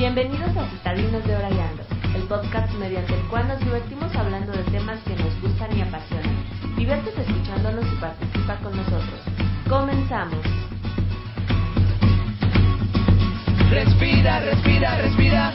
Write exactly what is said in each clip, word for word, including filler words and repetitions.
Bienvenidos a Citadinos de Orayando, el podcast mediante el cual nos divertimos hablando de temas que nos gustan y apasionan. Diviértete escuchándonos y participa con nosotros. ¡Comenzamos! Respira, respira, respira.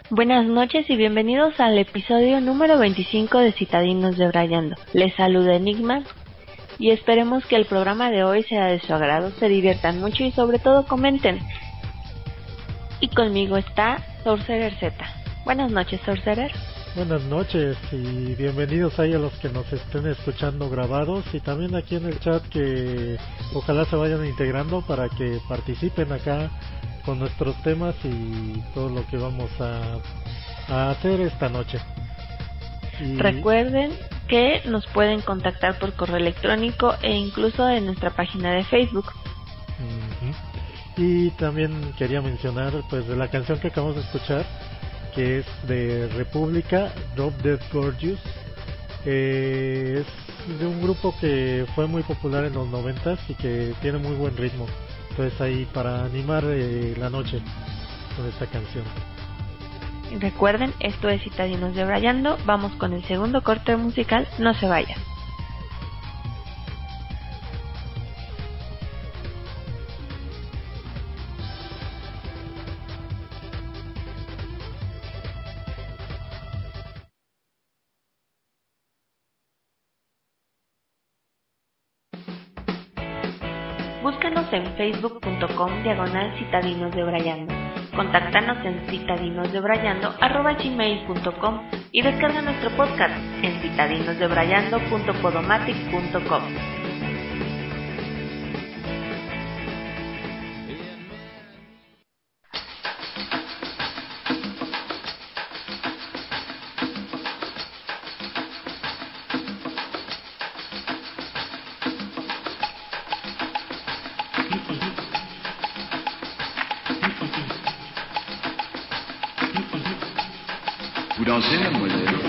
Buenas noches y bienvenidos al episodio número veinticinco de Citadinos de Brayando. Les saluda Enigma y esperemos que el programa de hoy sea de su agrado, se diviertan mucho y sobre todo comenten. Y conmigo está Sorcerer Z. Buenas noches, Sorcerer. Buenas noches y bienvenidos ahí a los que nos estén escuchando grabados y también aquí en el chat que ojalá se vayan integrando para que participen acá con nuestros temas y todo lo que vamos a, a hacer esta noche. Y... recuerden que nos pueden contactar por correo electrónico e incluso en nuestra página de Facebook. Uh-huh. Y también quería mencionar pues de la canción que acabamos de escuchar, que es de República, Drop Dead Gorgeous. Eh, es de un grupo que fue muy popular en los noventas y que tiene muy buen ritmo. Entonces ahí para animar eh, la noche con esta canción. Recuerden, esto es Citadinos de Brayando. Vamos con el segundo corte musical, no se vayan. Búscanos en facebook punto com diagonal Citadinos de Brayando. Contáctanos en citadinosdebrayando arroba gmail punto com y descarga nuestro podcast en citadinosdebrayando punto podomatic punto com. Vous dansez, mademoiselle?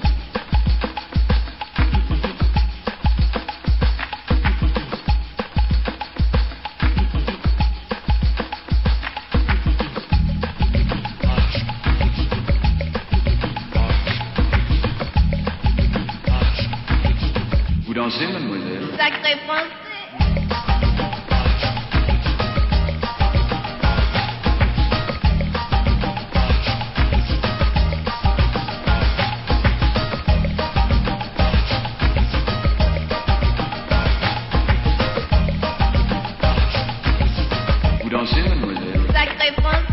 Vous dansez, mademoiselle? Sacré français. Sacré français.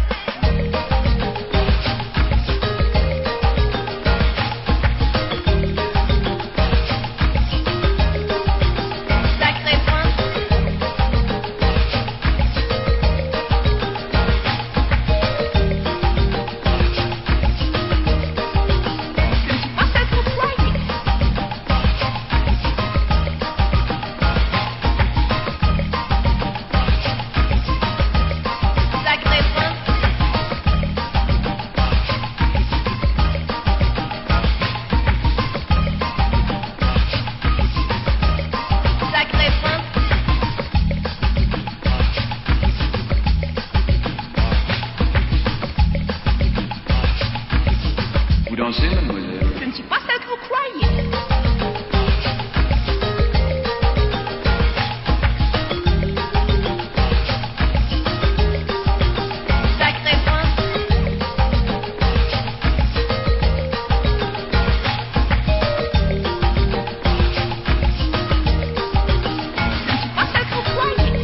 Je ne suis pas celle que vous croyez. Sacré français. Je ne suis pas celle que vous croyez.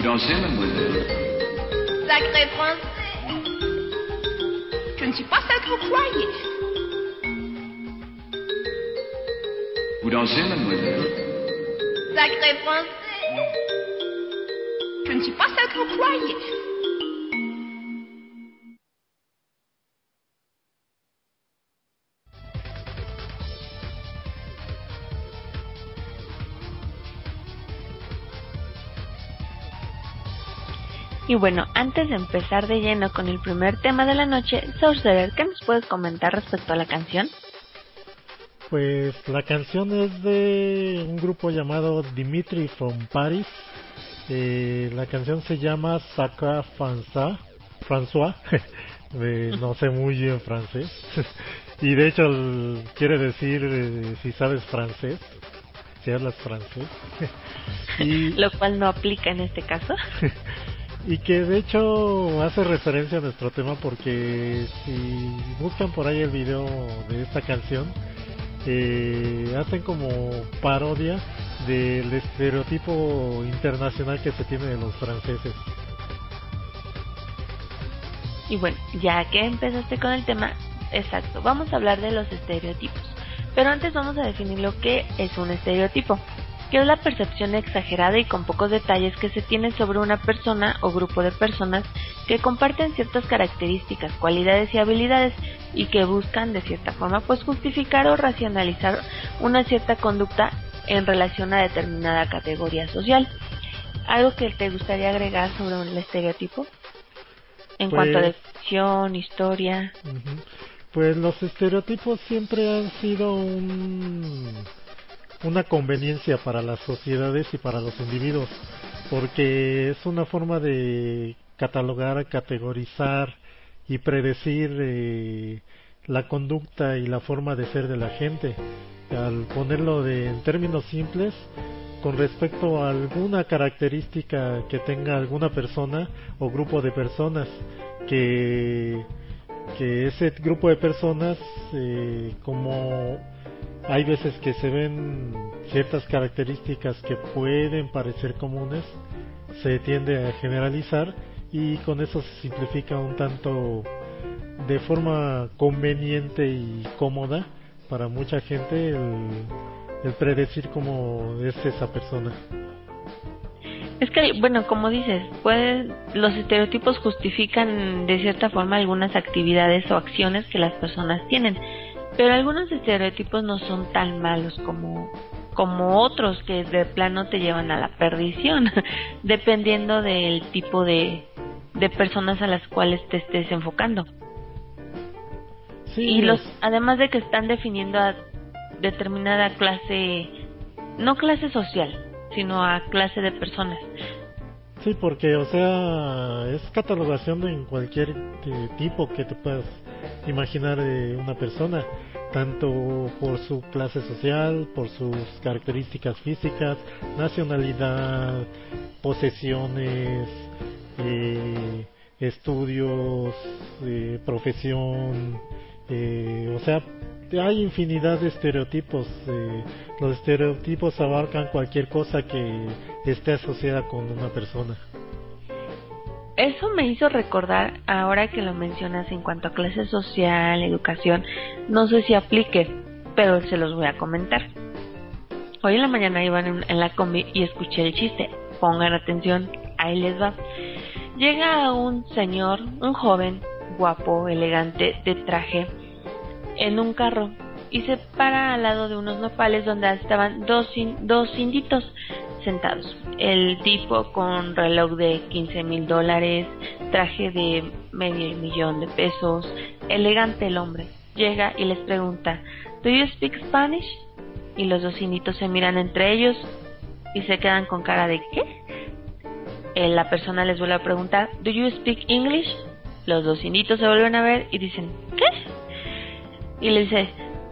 Vous dansez, mademoiselle? Sacré français. Je ne suis pas celle que vous croyez. Vous dansez, mademoiselle? Sacré français. Je ne suis pas celle que vous croyez. Y bueno, antes de empezar de lleno con el primer tema de la noche, Sorcerer, ¿qué nos puedes comentar respecto a la canción? Pues la canción es de un grupo llamado Dimitri from Paris. Eh, la canción se llama Sacra François, François. de, no sé muy bien francés. Y de hecho el, quiere decir eh, si sabes francés, si hablas francés. y, Lo cual no aplica en este caso. Y que de hecho hace referencia a nuestro tema porque si buscan por ahí el video de esta canción, eh, hacen como parodia del estereotipo internacional que se tiene de los franceses. Y bueno, ya que empezaste con el tema, exacto, vamos a hablar de los estereotipos. Pero antes vamos a definir lo que es un estereotipo, que es la percepción exagerada y con pocos detalles que se tiene sobre una persona o grupo de personas que comparten ciertas características, cualidades y habilidades y que buscan de cierta forma pues justificar o racionalizar una cierta conducta en relación a determinada categoría social. ¿Algo que te gustaría agregar sobre el estereotipo? En Pues, cuanto a definición, historia. Uh-huh. Pues los estereotipos siempre han sido un... una conveniencia para las sociedades y para los individuos, porque es una forma de catalogar, categorizar y predecir eh, la conducta y la forma de ser de la gente. Al ponerlo de, en términos simples, con respecto a alguna característica que tenga alguna persona o grupo de personas, que, que ese grupo de personas, eh, como hay veces que se ven ciertas características que pueden parecer comunes, se tiende a generalizar y con eso se simplifica un tanto de forma conveniente y cómoda para mucha gente el, el predecir cómo es esa persona. Es que, bueno, como dices, pueden, los estereotipos justifican de cierta forma algunas actividades o acciones que las personas tienen. Pero algunos estereotipos no son tan malos como, como otros que de plano te llevan a la perdición, dependiendo del tipo de, de personas a las cuales te estés enfocando. Sí, y los, es... además de que están definiendo a determinada clase, no clase social, sino a clase de personas. Sí, porque, o sea, es catalogación en cualquier eh, tipo que te puedas imaginar de una persona, tanto por su clase social, por sus características físicas, nacionalidad, posesiones, eh, estudios, eh, profesión, eh, o sea, hay infinidad de estereotipos. Eh, los estereotipos abarcan cualquier cosa que esté asociada con una persona. Eso me hizo recordar, ahora que lo mencionas en cuanto a clase social, educación, no sé si aplique, pero se los voy a comentar. Hoy en la mañana iba en, en la combi y escuché el chiste. Pongan atención, ahí les va. Llega un señor, un joven, guapo, elegante, de traje, en un carro y se para al lado de unos nopales donde estaban dos, dos inditos sentados. El tipo con reloj de quince mil dólares, traje de medio millón de pesos, elegante el hombre. Llega y les pregunta, ¿Do you speak Spanish? Y los dos inditos se miran entre ellos y se quedan con cara de ¿qué? Eh, la persona les vuelve a preguntar, ¿Do you speak English? Los dos inditos se vuelven a ver y dicen, ¿qué? Y le dice,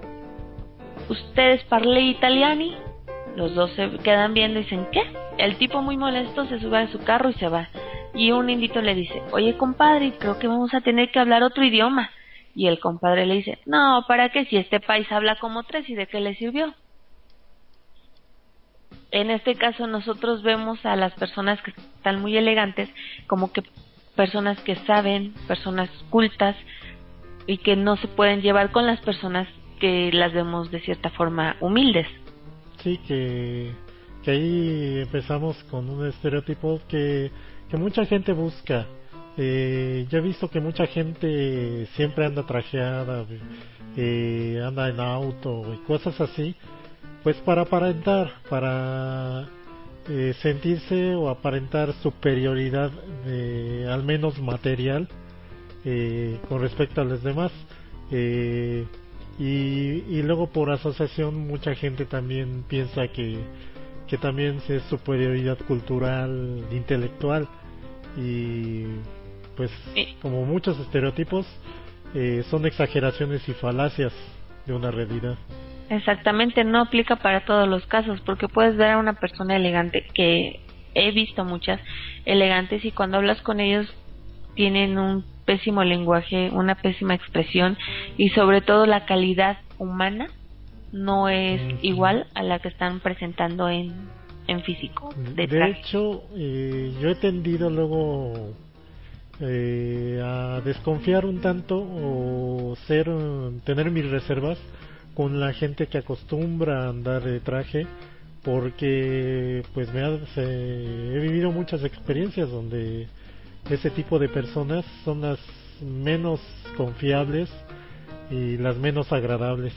¿ustedes parle italiani? Los dos se quedan viendo y dicen, ¿qué? El tipo muy molesto se sube a su carro y se va. Y un indito le dice, oye compadre, creo que vamos a tener que hablar otro idioma. Y el compadre le dice, no, ¿para qué? Si este país habla como tres, ¿y de qué le sirvió? en este caso nosotros vemos a las personas que están muy elegantes como que personas que saben, personas cultas y que no se pueden llevar con las personas que las vemos de cierta forma humildes. Sí, que, que ahí empezamos con un estereotipo que, que mucha gente busca. Eh, yo he visto que mucha gente siempre anda trajeada, eh, anda en auto y cosas así, pues para aparentar, para eh, sentirse o aparentar superioridad, eh, al menos material, eh, con respecto a los demás. Eh, y, y luego por asociación mucha gente también piensa que, que también es superioridad cultural, intelectual, y pues como muchos estereotipos eh, son exageraciones y falacias de una realidad. Exactamente, no aplica para todos los casos, porque puedes ver a una persona elegante, que he visto muchas elegantes, y cuando hablas con ellos tienen un pésimo lenguaje, una pésima expresión, y sobre todo la calidad humana no es uh-huh. igual a la que están presentando en, en físico. De, de hecho, eh, yo he tendido luego eh, a desconfiar un tanto o ser tener mis reservas con la gente que acostumbra a andar de traje, porque pues me ha, se, he vivido muchas experiencias donde ese tipo de personas son las menos confiables y las menos agradables.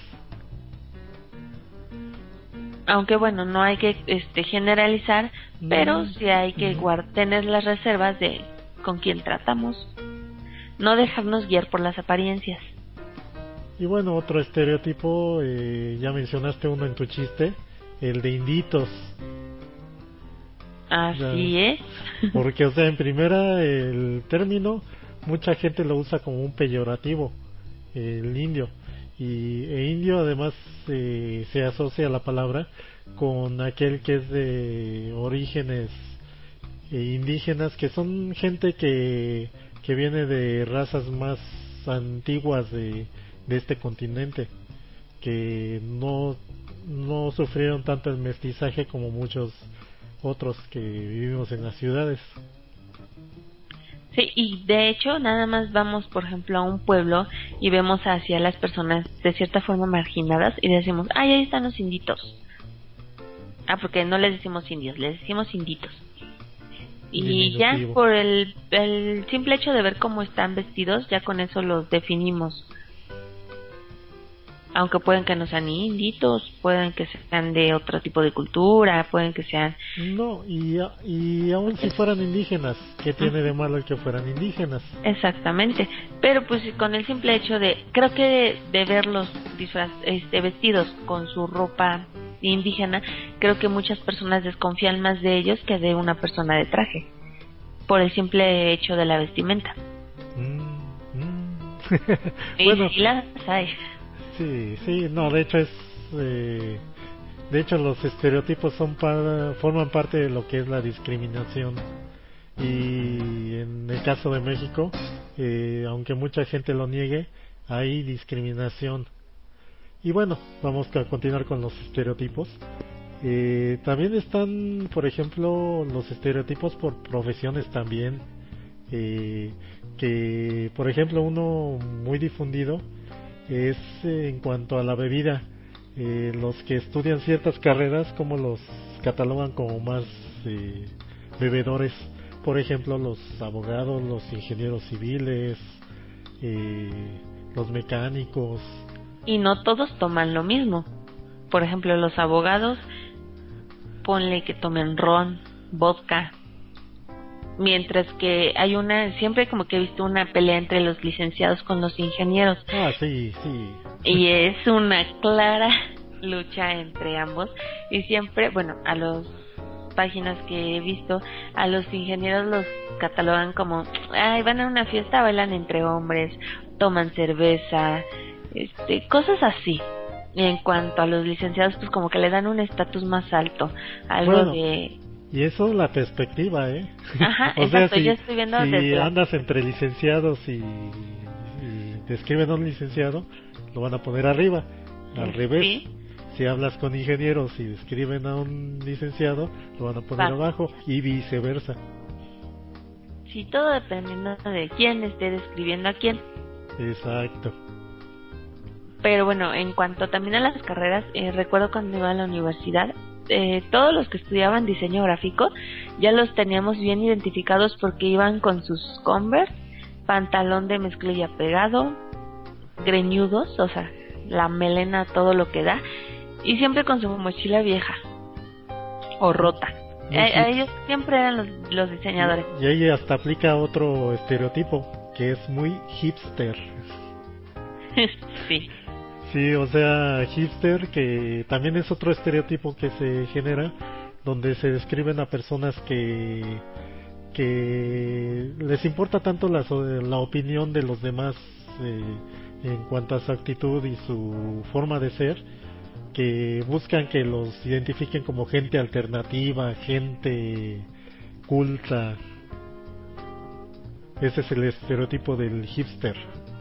Aunque bueno, no hay que este generalizar, no, pero sí hay que no. guard- tener las reservas de con quién tratamos, no dejarnos guiar por las apariencias. Y bueno, otro estereotipo, eh, ya mencionaste uno en tu chiste, el de inditos. Así ya, es. Porque, o sea, en primera, el término, mucha gente lo usa como un peyorativo, el indio. Y e indio, además, eh, se asocia la palabra con aquel que es de orígenes eh, indígenas, que son gente que, que viene de razas más antiguas de de este continente, que no no sufrieron tanto el mestizaje como muchos otros que vivimos en las ciudades. Sí, y de hecho nada más vamos, por ejemplo, a un pueblo y vemos hacia las personas de cierta forma marginadas y decimos, ay, ahí están los inditos. Ah, porque no les decimos indios, les decimos inditos. Y ya por el, el simple hecho de ver cómo están vestidos, ya con eso los definimos. Aunque pueden que no sean inditos, pueden que sean de otro tipo de cultura, pueden que sean... No, y, y aún si fueran indígenas, ¿qué tiene de malo el que fueran indígenas? Exactamente, pero pues con el simple hecho de... Creo que de, de verlos disfraz, este, vestidos con su ropa indígena, creo que muchas personas desconfían más de ellos que de una persona de traje, por el simple hecho de la vestimenta. Mm, mm. Y bueno, sí las hay. Sí, sí, no, de hecho es, eh, de hecho los estereotipos son para, forman parte de lo que es la discriminación, y en el caso de México, eh, aunque mucha gente lo niegue, hay discriminación. Y bueno, vamos a continuar con los estereotipos. Eh, también están, por ejemplo, los estereotipos por profesiones también, eh, que por ejemplo uno muy difundido es eh, en cuanto a la bebida. Eh, los que estudian ciertas carreras, como los catalogan como más eh, bebedores, por ejemplo los abogados, los ingenieros civiles, eh, los mecánicos. Y no todos toman lo mismo. Por ejemplo, los abogados, ponle que tomen ron, vodka, mientras que hay una, siempre como que he visto una pelea entre los licenciados con los ingenieros. Ah, sí, sí. Y es una clara lucha entre ambos. Y siempre, bueno, a las páginas que he visto, a los ingenieros los catalogan como, ay, van a una fiesta, bailan entre hombres, toman cerveza, este, cosas así. Y en cuanto a los licenciados, pues como que le dan un estatus más alto, algo bueno, de... Y eso es la perspectiva, ¿eh? Ajá, o exacto, sea, si, yo estoy viendo si desde andas entre licenciados y, y te escriben a un licenciado, lo van a poner arriba. Al sí. revés, si hablas con ingenieros y escriben a un licenciado, lo van a poner Va. abajo, y viceversa. Sí, todo dependiendo de quién esté describiendo a quién. Exacto. Pero bueno, en cuanto también a las carreras, eh, recuerdo cuando iba a la universidad, eh, todos los que estudiaban diseño gráfico ya los teníamos bien identificados porque iban con sus Converse, pantalón de mezclilla pegado, greñudos, o sea, la melena todo lo que da, y siempre con su mochila vieja o rota. Muy A, a hip. ellos siempre eran los, los diseñadores. Y ahí hasta aplica otro estereotipo, que es muy hipster. Sí. Sí, o sea, hipster, que también es otro estereotipo que se genera, donde se describen a personas que que les importa tanto la, so- la opinión de los demás eh, en cuanto a su actitud y su forma de ser, que buscan que los identifiquen como gente alternativa, gente culta. Ese es el estereotipo del hipster.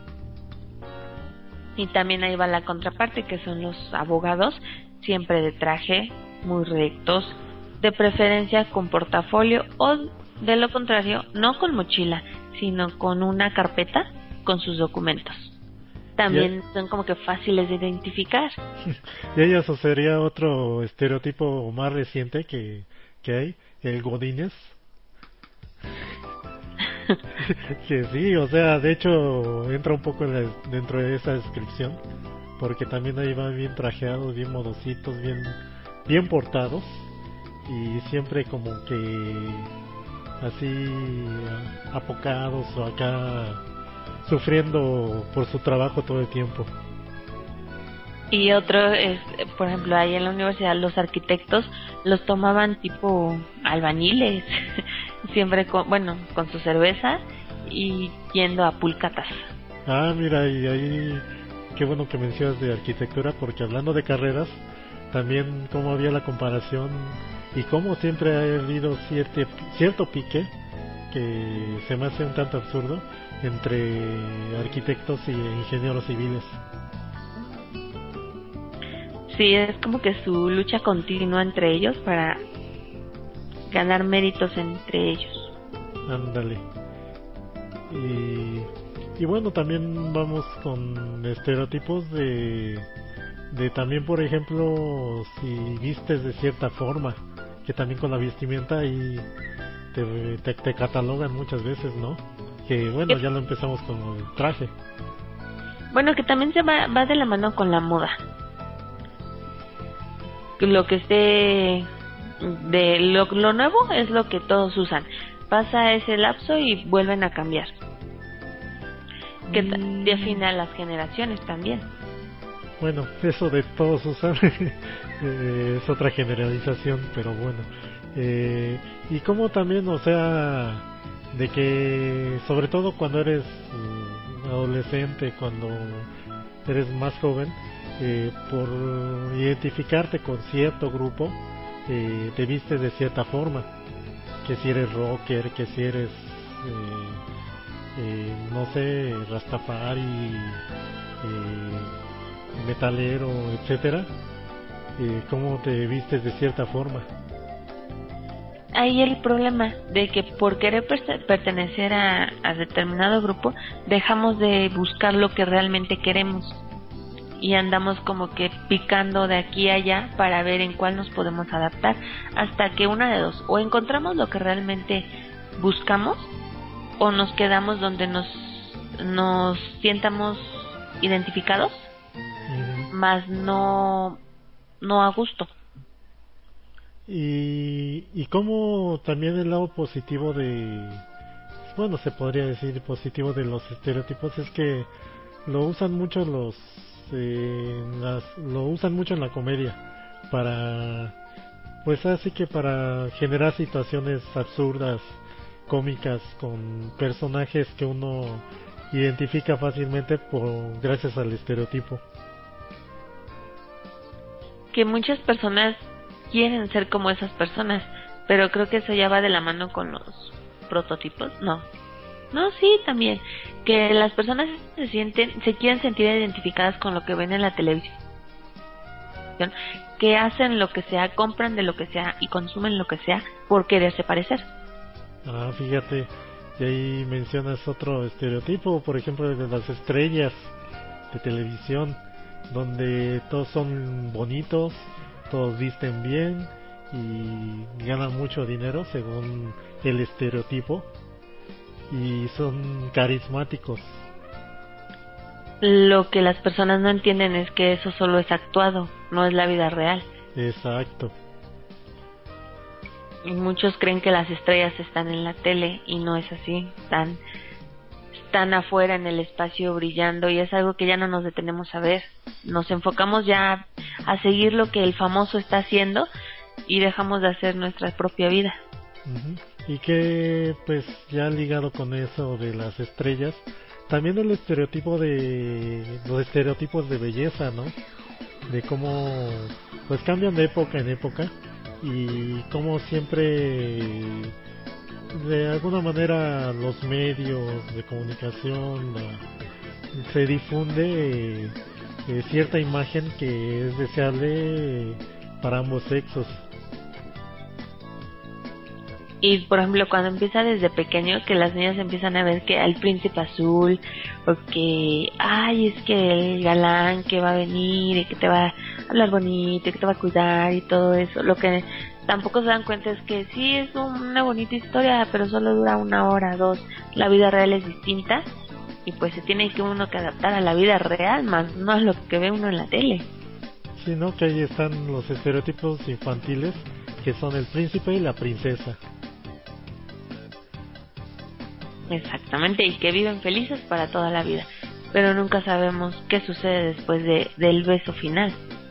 Y también ahí va la contraparte, que son los abogados, siempre de traje, muy rectos, de preferencia con portafolio o de lo contrario, no con mochila, sino con una carpeta con sus documentos. También Ya. son como que fáciles de identificar. Y ahí eso sería otro estereotipo más reciente que, que hay, el Godínez. Que sí, o sea, de hecho entra un poco en la- dentro de esa descripción, porque también ahí van bien trajeados, bien modositos, bien, bien portados, y siempre como que así a- apocados o acá sufriendo por su trabajo todo el tiempo. Y otro es, por ejemplo, ahí en la universidad los arquitectos los tomaban tipo albañiles, siempre con, bueno, con su cerveza y yendo a pulcatas. Ah, mira, y ahí qué bueno que mencionas de arquitectura, porque hablando de carreras, también cómo había la comparación y cómo siempre ha habido cierto, cierto pique que se me hace un tanto absurdo entre arquitectos y ingenieros civiles. Sí, es como que su lucha continua entre ellos para ganar méritos entre ellos. Ándale. Y, y bueno, también vamos con estereotipos de, de también, por ejemplo, si vistes de cierta forma, que también con la vestimenta y te, te, te catalogan muchas veces, ¿no? Que bueno, ya lo empezamos con el traje. Bueno, que también se va, va de la mano con la moda. Lo que esté de lo, lo nuevo es lo que todos usan. Pasa ese lapso y vuelven a cambiar. Que ta- Mm. define a las generaciones también. Bueno, eso de todos usan eh, es otra generalización, pero bueno. Eh, y como también, o sea, de que sobre todo cuando eres eh, adolescente, cuando eres más joven, eh, por identificarte con cierto grupo, eh, te vistes de cierta forma. Que si eres rocker, que si eres, eh, eh, no sé, rastafari, eh, metalero, etcétera, eh, cómo te vistes de cierta forma. Ahí el problema de que por querer perse- pertenecer a, a determinado grupo dejamos de buscar lo que realmente queremos y andamos como que picando de aquí a allá para ver en cuál nos podemos adaptar, hasta que una de dos, o encontramos lo que realmente buscamos o nos quedamos donde nos nos sientamos identificados, Ujú. más no no a gusto. Y, y como también el lado positivo de, bueno, se podría decir positivo de los estereotipos es que lo usan mucho los, eh, las, lo usan mucho en la comedia para, pues así que para generar situaciones absurdas, cómicas, con personajes que uno identifica fácilmente por gracias al estereotipo. Que muchas personas quieren ser como esas personas, pero creo que eso ya va de la mano con los prototipos. No, no, sí, también que las personas se sienten, se quieren sentir identificadas con lo que ven en la televisión televisión, que hacen lo que sea, compran de lo que sea y consumen lo que sea por quererse parecer. Ah, fíjate, y ahí mencionas otro estereotipo, por ejemplo, de las estrellas de televisión, donde todos son bonitos, todos visten bien y ganan mucho dinero según el estereotipo y son carismáticos. Lo que las personas no entienden es que eso solo es actuado, no es la vida real. Exacto. Y muchos creen que las estrellas están en la tele y no es así, están, están afuera en el espacio brillando y es algo que ya no nos detenemos a ver. Nos enfocamos ya a seguir lo que el famoso está haciendo y dejamos de hacer nuestra propia vida. Uh-huh. Y que pues ya ligado con eso de las estrellas, también el estereotipo de los estereotipos de belleza, ¿no? De cómo pues cambian de época en época y cómo siempre de alguna manera los medios de comunicación uh, se difunde eh, eh, cierta imagen que es deseable para ambos sexos. Y por ejemplo, cuando empieza desde pequeño, que las niñas empiezan a ver que al príncipe azul, o que, ay, es que el galán que va a venir y que te va a hablar bonito y que te va a cuidar y todo eso, lo que tampoco se dan cuenta es que sí es una bonita historia, pero solo dura una hora, dos, la vida real es distinta y pues se tiene que uno que adaptar a la vida real, más no es lo que ve uno en la tele. Sí, ¿no? Que ahí están los estereotipos infantiles, que son el príncipe y la princesa. Exactamente, y que viven felices para toda la vida, pero nunca sabemos qué sucede después de del beso final.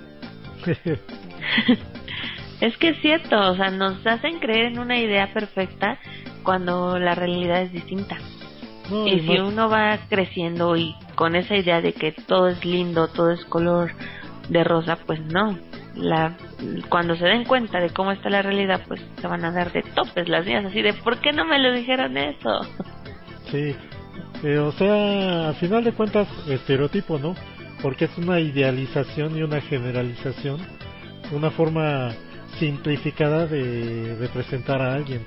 Es que es cierto, o sea, nos hacen creer en una idea perfecta cuando la realidad es distinta. No, y si más... uno va creciendo y con esa idea de que todo es lindo, todo es color de rosa, pues no. La, cuando se den cuenta de cómo está la realidad, pues se van a dar de topes las niñas, así de ¿por qué no me lo dijeron eso? Sí, eh, o sea, al final de cuentas, estereotipo, ¿no? Porque es una idealización y una generalización, una forma simplificada de representar a alguien.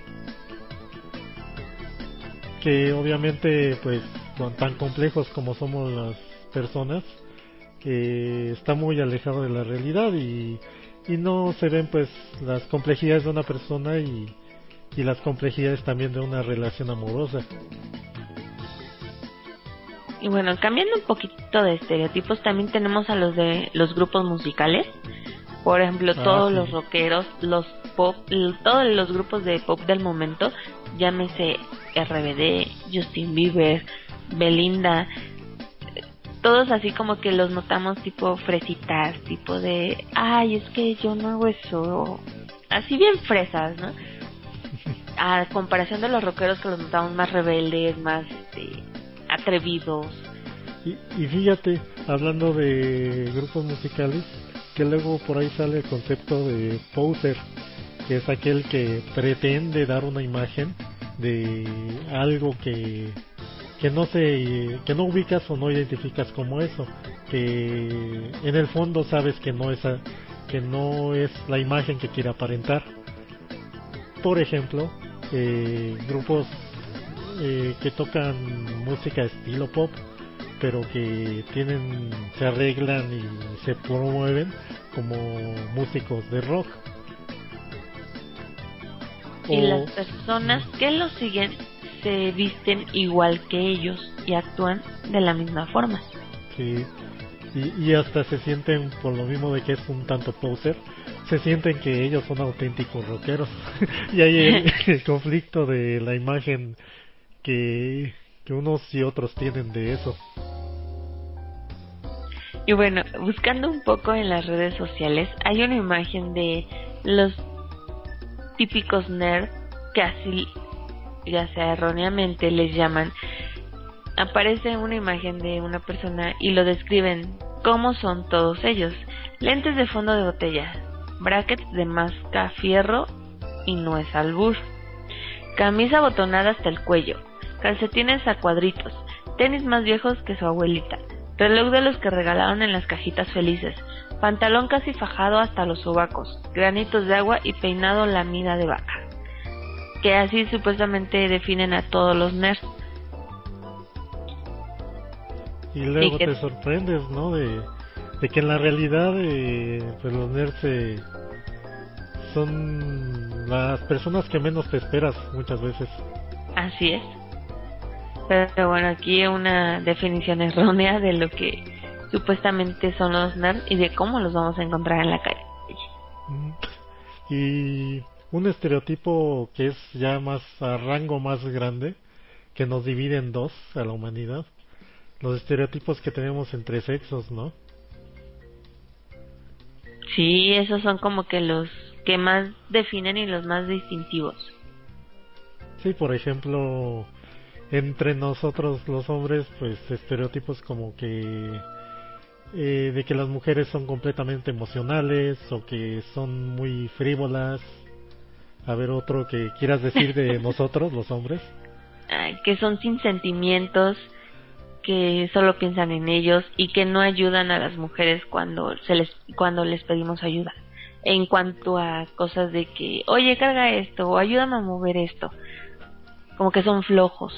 Que obviamente, pues, con tan complejos como somos las personas, que está muy alejado de la realidad y, y no se ven, pues, las complejidades de una persona y, y las complejidades también de una relación amorosa. Y bueno, cambiando un poquito de estereotipos, también tenemos a los de los grupos musicales. Por ejemplo, ah, todos sí. los rockeros, los pop, todos los grupos de pop del momento, llámese R B D, Justin Bieber, Belinda, todos así como que los notamos tipo fresitas, tipo de, ay, es que yo no hago eso, así bien fresas, ¿no? A comparación de los rockeros que los notamos más rebeldes, más este, atrevidos. Y, y fíjate, hablando de grupos musicales, que luego por ahí sale el concepto de poser, que es aquel que pretende dar una imagen de algo que que no se que no ubicas o no identificas como eso, que en el fondo sabes que no es a, que no es la imagen que quiere aparentar. Por ejemplo, eh, grupos eh, que tocan música estilo pop, pero que tienen se arreglan y se promueven como músicos de rock. Y o, las personas que los siguen se visten igual que ellos y actúan de la misma forma. Sí, y, y hasta se sienten, por lo mismo de que es un tanto poser, se sienten que ellos son auténticos rockeros. Y hay el, el conflicto de la imagen que, que unos y otros tienen de eso. Y bueno, buscando un poco en las redes sociales, hay una imagen de los típicos nerds que así, ya sea erróneamente, les llaman. Aparece una imagen de una persona y lo describen como son todos ellos: lentes de fondo de botella, brackets de masca fierro y no es albur, camisa botonada hasta el cuello, calcetines a cuadritos, tenis más viejos que su abuelita, reloj de los que regalaron en las cajitas felices, pantalón casi fajado hasta los sobacos, granitos de agua y peinado lamida de vaca. Que así supuestamente definen a todos los nerds. Y luego que... te sorprendes, ¿no? De, de que en la realidad eh, pues los nerds eh, son las personas que menos te esperas muchas veces. Así es. Pero bueno, aquí una definición errónea de lo que supuestamente son los nerds y de cómo los vamos a encontrar en la calle. Y un estereotipo que es ya más a rango más grande, que nos divide en dos a la humanidad, los estereotipos que tenemos entre sexos, ¿no? Sí, esos son como que los que más definen y los más distintivos. Sí, por ejemplo, entre nosotros los hombres, pues estereotipos como que eh, de que las mujeres son completamente emocionales o que son muy frívolas. A ver, otro que quieras decir de nosotros, los hombres. Ah, que son sin sentimientos, que solo piensan en ellos y que no ayudan a las mujeres cuando se les cuando les pedimos ayuda. En cuanto a cosas de que, oye, carga esto o ayúdame a mover esto, como que son flojos.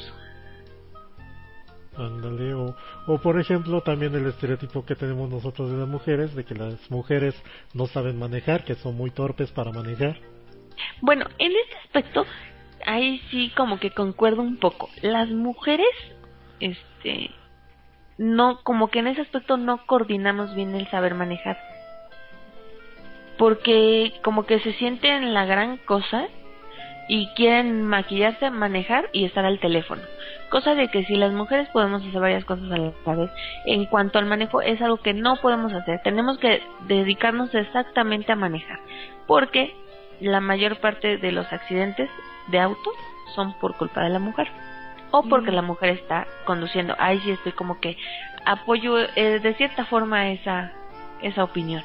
Ándale, o, o por ejemplo también el estereotipo que tenemos nosotros de las mujeres, de que las mujeres no saben manejar, que son muy torpes para manejar. Bueno, en este aspecto, ahí sí como que concuerdo un poco. Las mujeres, este, no, como que en ese aspecto no coordinamos bien el saber manejar. Porque como que se sienten la gran cosa y quieren maquillarse, manejar y estar al teléfono. Cosa de que si las mujeres podemos hacer varias cosas a la vez, en cuanto al manejo es algo que no podemos hacer. Tenemos que dedicarnos exactamente a manejar. Porque la mayor parte de los accidentes de auto son por culpa de la mujer o porque mm. la mujer está conduciendo. Ahí sí estoy como que apoyo eh, de cierta forma esa esa opinión.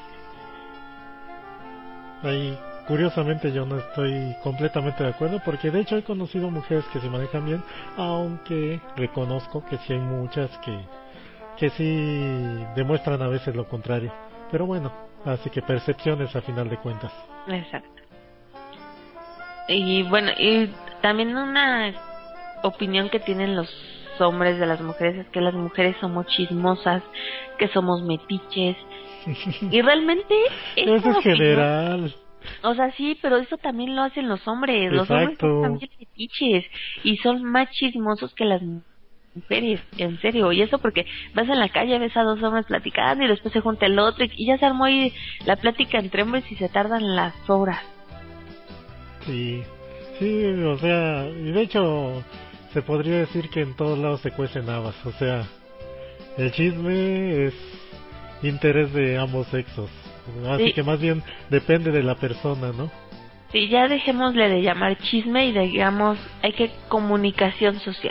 Ahí curiosamente yo no estoy completamente de acuerdo, porque de hecho he conocido mujeres que se manejan bien, aunque reconozco que sí hay muchas que que sí demuestran a veces lo contrario. Pero bueno, así que percepciones a final de cuentas. Exacto. Y bueno, y también una opinión que tienen los hombres de las mujeres es que las mujeres somos chismosas, que somos metiches. Y realmente eso es general. No, o sea, sí, pero eso también lo hacen los hombres. Exacto. Los hombres son también metiches y son más chismosos que las mujeres, en serio. Y eso porque vas en la calle, ves a dos hombres platicando y después se junta el otro y ya se armó ahí la plática entre hombres y se tardan las horas. Sí, sí, o sea, y de hecho se podría decir que en todos lados se cuecen habas, o sea, el chisme es interés de ambos sexos, así sí. que más bien depende de la persona, ¿no? Sí, ya dejémosle de llamar chisme y digamos, hay que comunicación social.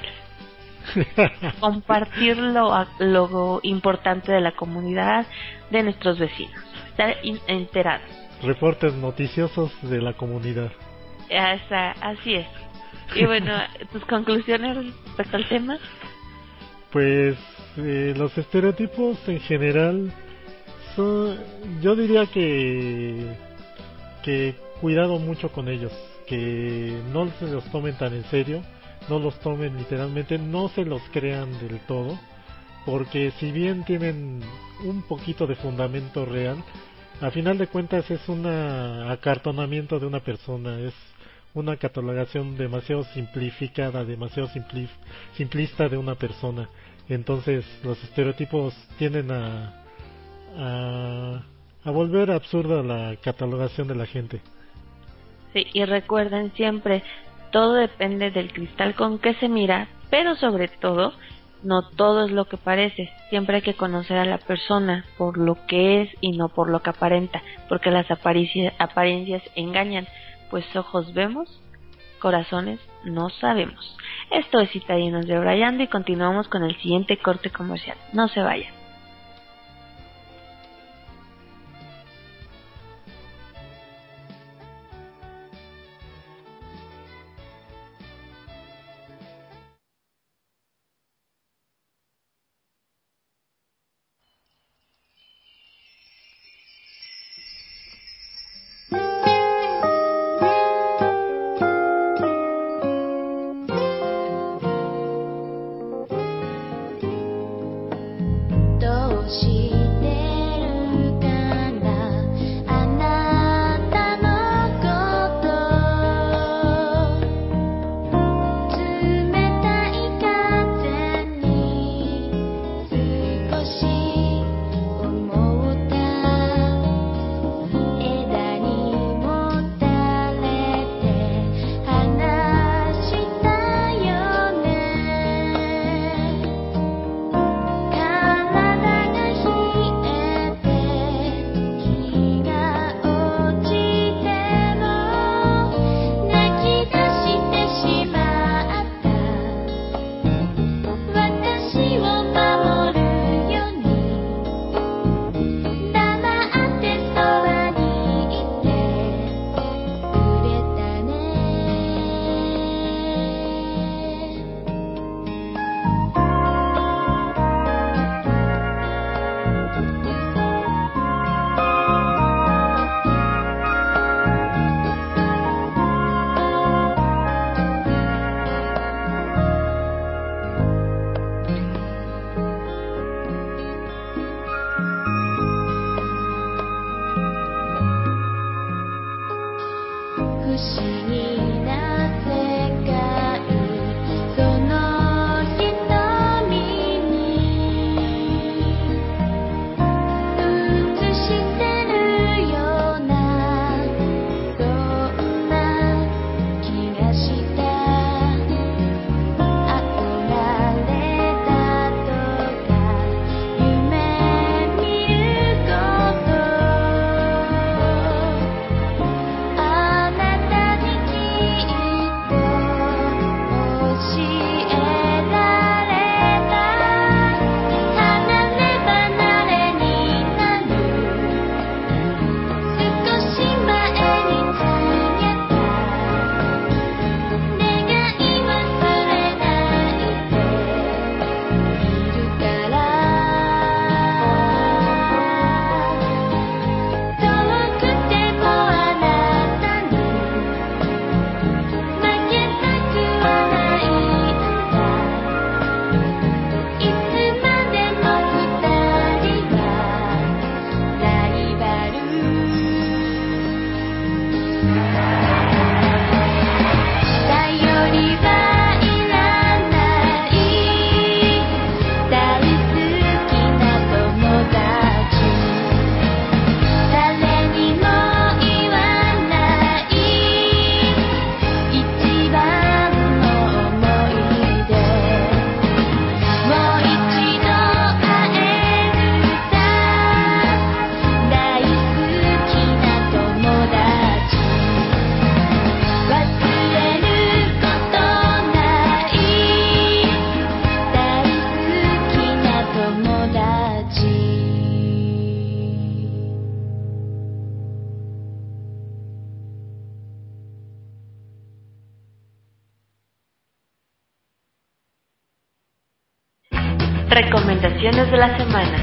Compartir lo, lo importante de la comunidad, de nuestros vecinos, estar in- enterados. Reportes noticiosos de la comunidad. Asa, así es. Y bueno, ¿tus conclusiones respecto al tema? Pues eh, los estereotipos en general son, yo diría que que cuidado mucho con ellos, que no se los tomen tan en serio, no los tomen literalmente, no se los crean del todo, porque si bien tienen un poquito de fundamento real, a final de cuentas es un acartonamiento de una persona, es una catalogación demasiado simplificada, demasiado simplif simplista de una persona. Entonces los estereotipos tienden a, a, a volver absurda la catalogación de la gente. Sí, y recuerden siempre, todo depende del cristal con que se mira, pero sobre todo, no todo es lo que parece. Siempre hay que conocer a la persona por lo que es y no por lo que aparenta, porque las apariencias, apariencias engañan. Pues ojos vemos, corazones no sabemos. Esto es Citadinos de Brayando y continuamos con el siguiente corte comercial. No se vayan. Recomendaciones de la semana.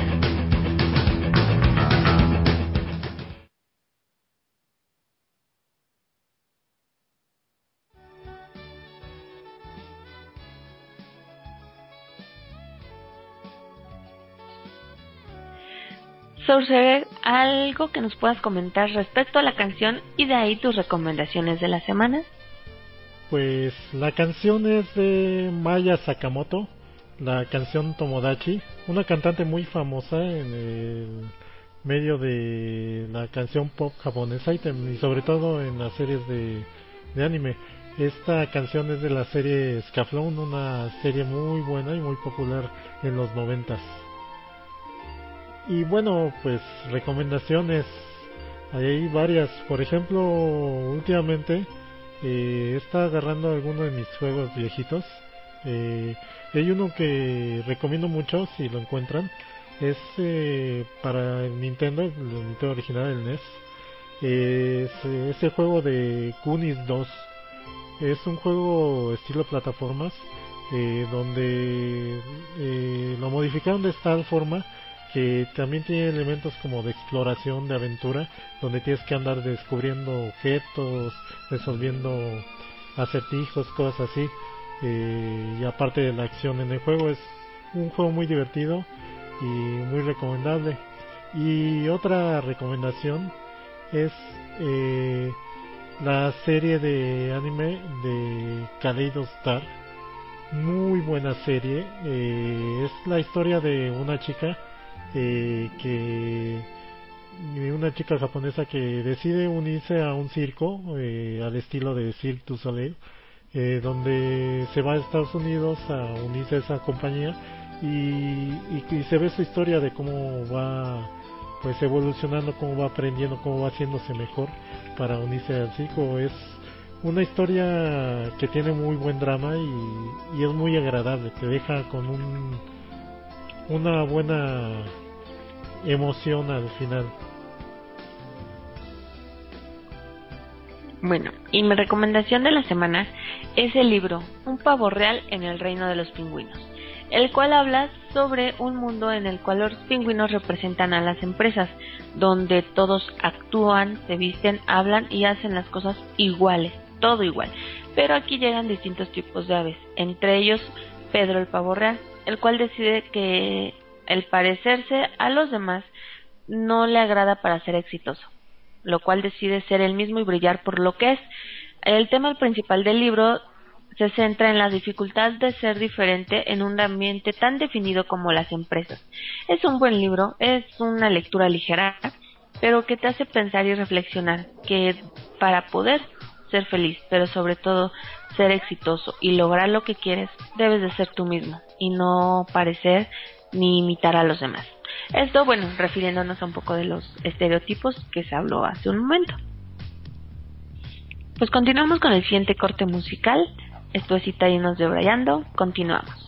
Sorcerer, algo que nos puedas comentar respecto a la canción y de ahí tus recomendaciones de la semana. Pues la canción es de Maya Sakamoto, la canción Tomodachi, una cantante muy famosa en el medio de la canción pop japonesa y, y sobre todo en las series de, de anime. Esta canción es de la serie Scaflón, una serie muy buena y muy popular en los noventas. Y bueno, pues recomendaciones, hay varias. Por ejemplo, últimamente eh, está agarrando alguno de mis juegos viejitos. Eh, hay uno que recomiendo mucho si lo encuentran, es eh, para el Nintendo, el Nintendo original, el N E S. Eh, es, es el juego de Goonies dos. Es un juego estilo plataformas, eh, donde eh, lo modificaron de tal forma que también tiene elementos como de exploración, de aventura, donde tienes que andar descubriendo objetos, resolviendo acertijos, cosas así. Eh, y aparte de la acción en el juego, es un juego muy divertido y muy recomendable. Y otra recomendación es eh, la serie de anime de Kaleido Star, muy buena serie. Eh, es la historia de una chica eh, que una chica japonesa que decide unirse a un circo eh, al estilo de Cirque du Soleil, eh, donde se va a Estados Unidos a unirse a esa compañía y, y, y se ve su historia de cómo va pues evolucionando, cómo va aprendiendo, cómo va haciéndose mejor para unirse al circo. Es una historia que tiene muy buen drama y, y es muy agradable, te deja con un una buena emoción al final. Bueno, y mi recomendación de la semana es el libro Un pavo real en el reino de los pingüinos, el cual habla sobre un mundo en el cual los pingüinos representan a las empresas, donde todos actúan, se visten, hablan y hacen las cosas iguales, todo igual. Pero aquí llegan distintos tipos de aves, entre ellos Pedro el pavo real, el cual decide que el parecerse a los demás no le agrada para ser exitoso, lo cual decide ser él mismo y brillar por lo que es. El tema principal del libro se centra en la dificultad de ser diferente en un ambiente tan definido como las empresas. Es un buen libro, es una lectura ligera, pero que te hace pensar y reflexionar que para poder ser feliz, pero sobre todo ser exitoso y lograr lo que quieres, debes de ser tú mismo y no parecer ni imitar a los demás. Esto, bueno, refiriéndonos a un poco de los estereotipos que se habló hace un momento. Pues continuamos con el siguiente corte musical. Esto es Citadinos Debrayando. Continuamos.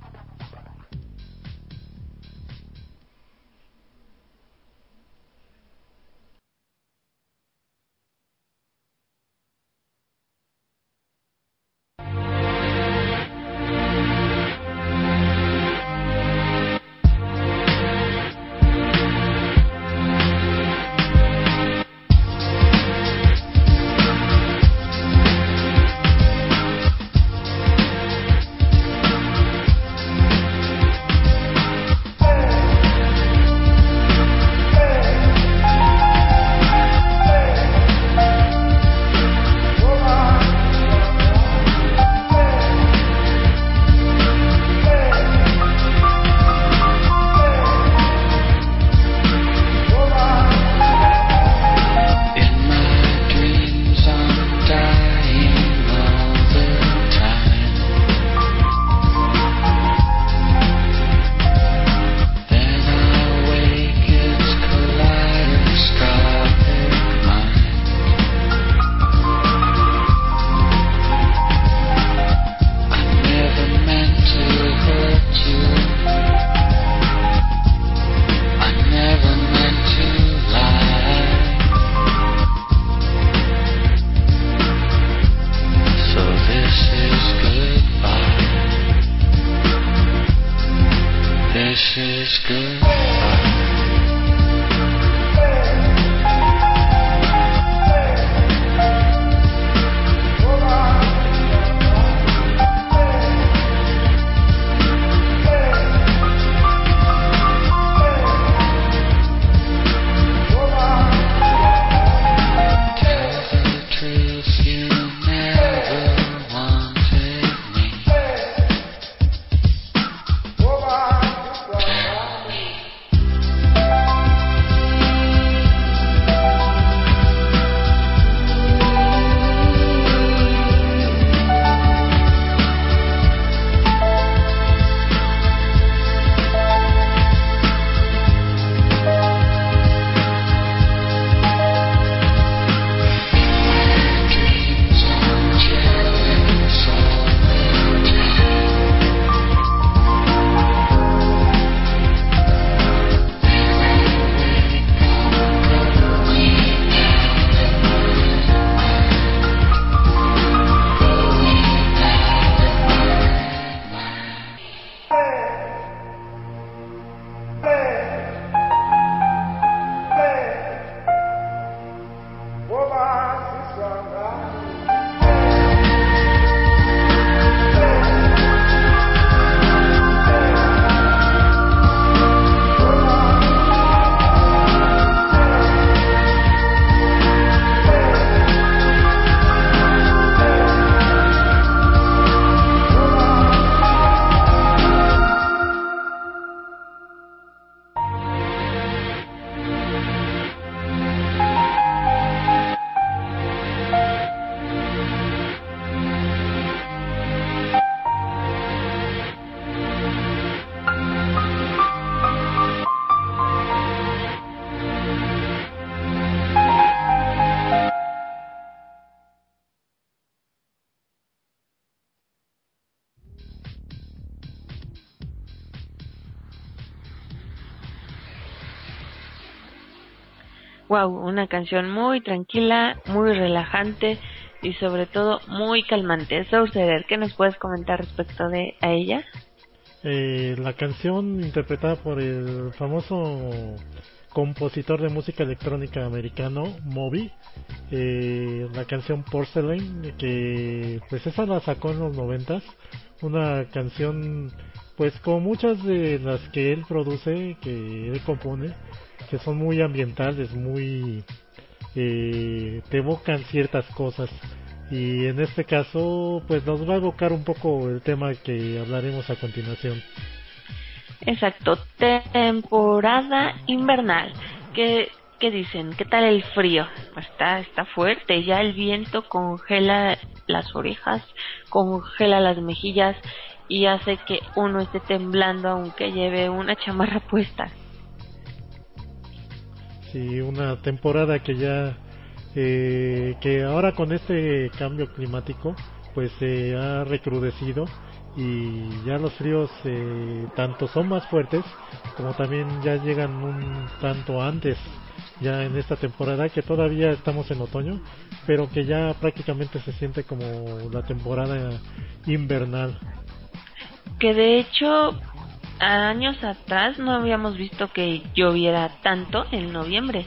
Wow, una canción muy tranquila, muy relajante y sobre todo muy calmante. Saucerer, ¿qué nos puedes comentar respecto de a ella? Eh, la canción interpretada por el famoso compositor de música electrónica americano Moby, eh, la canción Porcelain, que pues esa la sacó en los noventas, una canción pues como muchas de las que él produce, que él compone, que son muy ambientales, muy eh, te evocan ciertas cosas. y en este caso pues nos va a evocar un poco el tema que hablaremos a continuación. Exacto, temporada invernal. ¿Qué, qué dicen? ¿Qué tal el frío? Está, está fuerte, ya el viento congela las orejas, congela las mejillas y hace que uno esté temblando aunque lleve una chamarra puesta. Sí, una temporada que ya, eh, que ahora con este cambio climático pues se ha recrudecido y ya los fríos eh, tanto son más fuertes como también ya llegan un tanto antes, ya en esta temporada que todavía estamos en otoño, pero que ya prácticamente se siente como la temporada invernal. Que de hecho años atrás no habíamos visto que lloviera tanto en noviembre.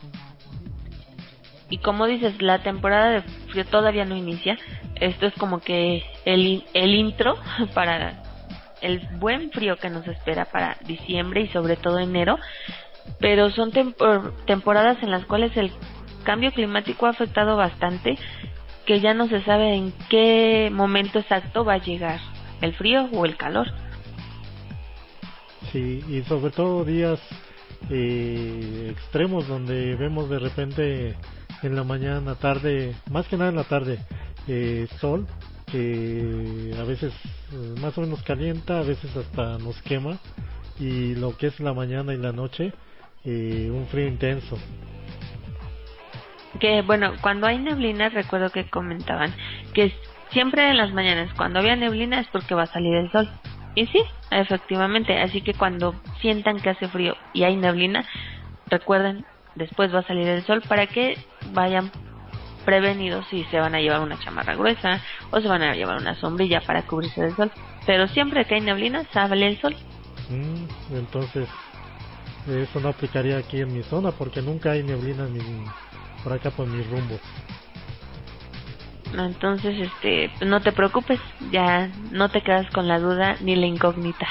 Y como dices, la temporada de frío todavía no inicia. Esto es como que el, el intro para el buen frío que nos espera para diciembre y sobre todo enero. Pero son tempor- temporadas en las cuales el cambio climático ha afectado bastante, que ya no se sabe en qué momento exacto va a llegar el frío o el calor. Sí, y sobre todo días eh, extremos donde vemos de repente en la mañana, tarde, más que nada en la tarde, eh, sol que a veces eh, más o menos calienta, a veces hasta nos quema, y lo que es la mañana y la noche, eh, un frío intenso. Que bueno, cuando hay neblina, recuerdo que comentaban que siempre en las mañanas cuando había neblina es porque va a salir el sol. Y sí, efectivamente, así que cuando sientan que hace frío y hay neblina, recuerden, después va a salir el sol para que vayan prevenidos si se van a llevar una chamarra gruesa o se van a llevar una sombrilla para cubrirse del sol. Pero siempre que hay neblina, sale el sol. Mm, entonces, eso no aplicaría aquí en mi zona porque nunca hay neblina ni por acá por mis rumbos. Entonces, este, no te preocupes, ya no te quedas con la duda ni la incógnita.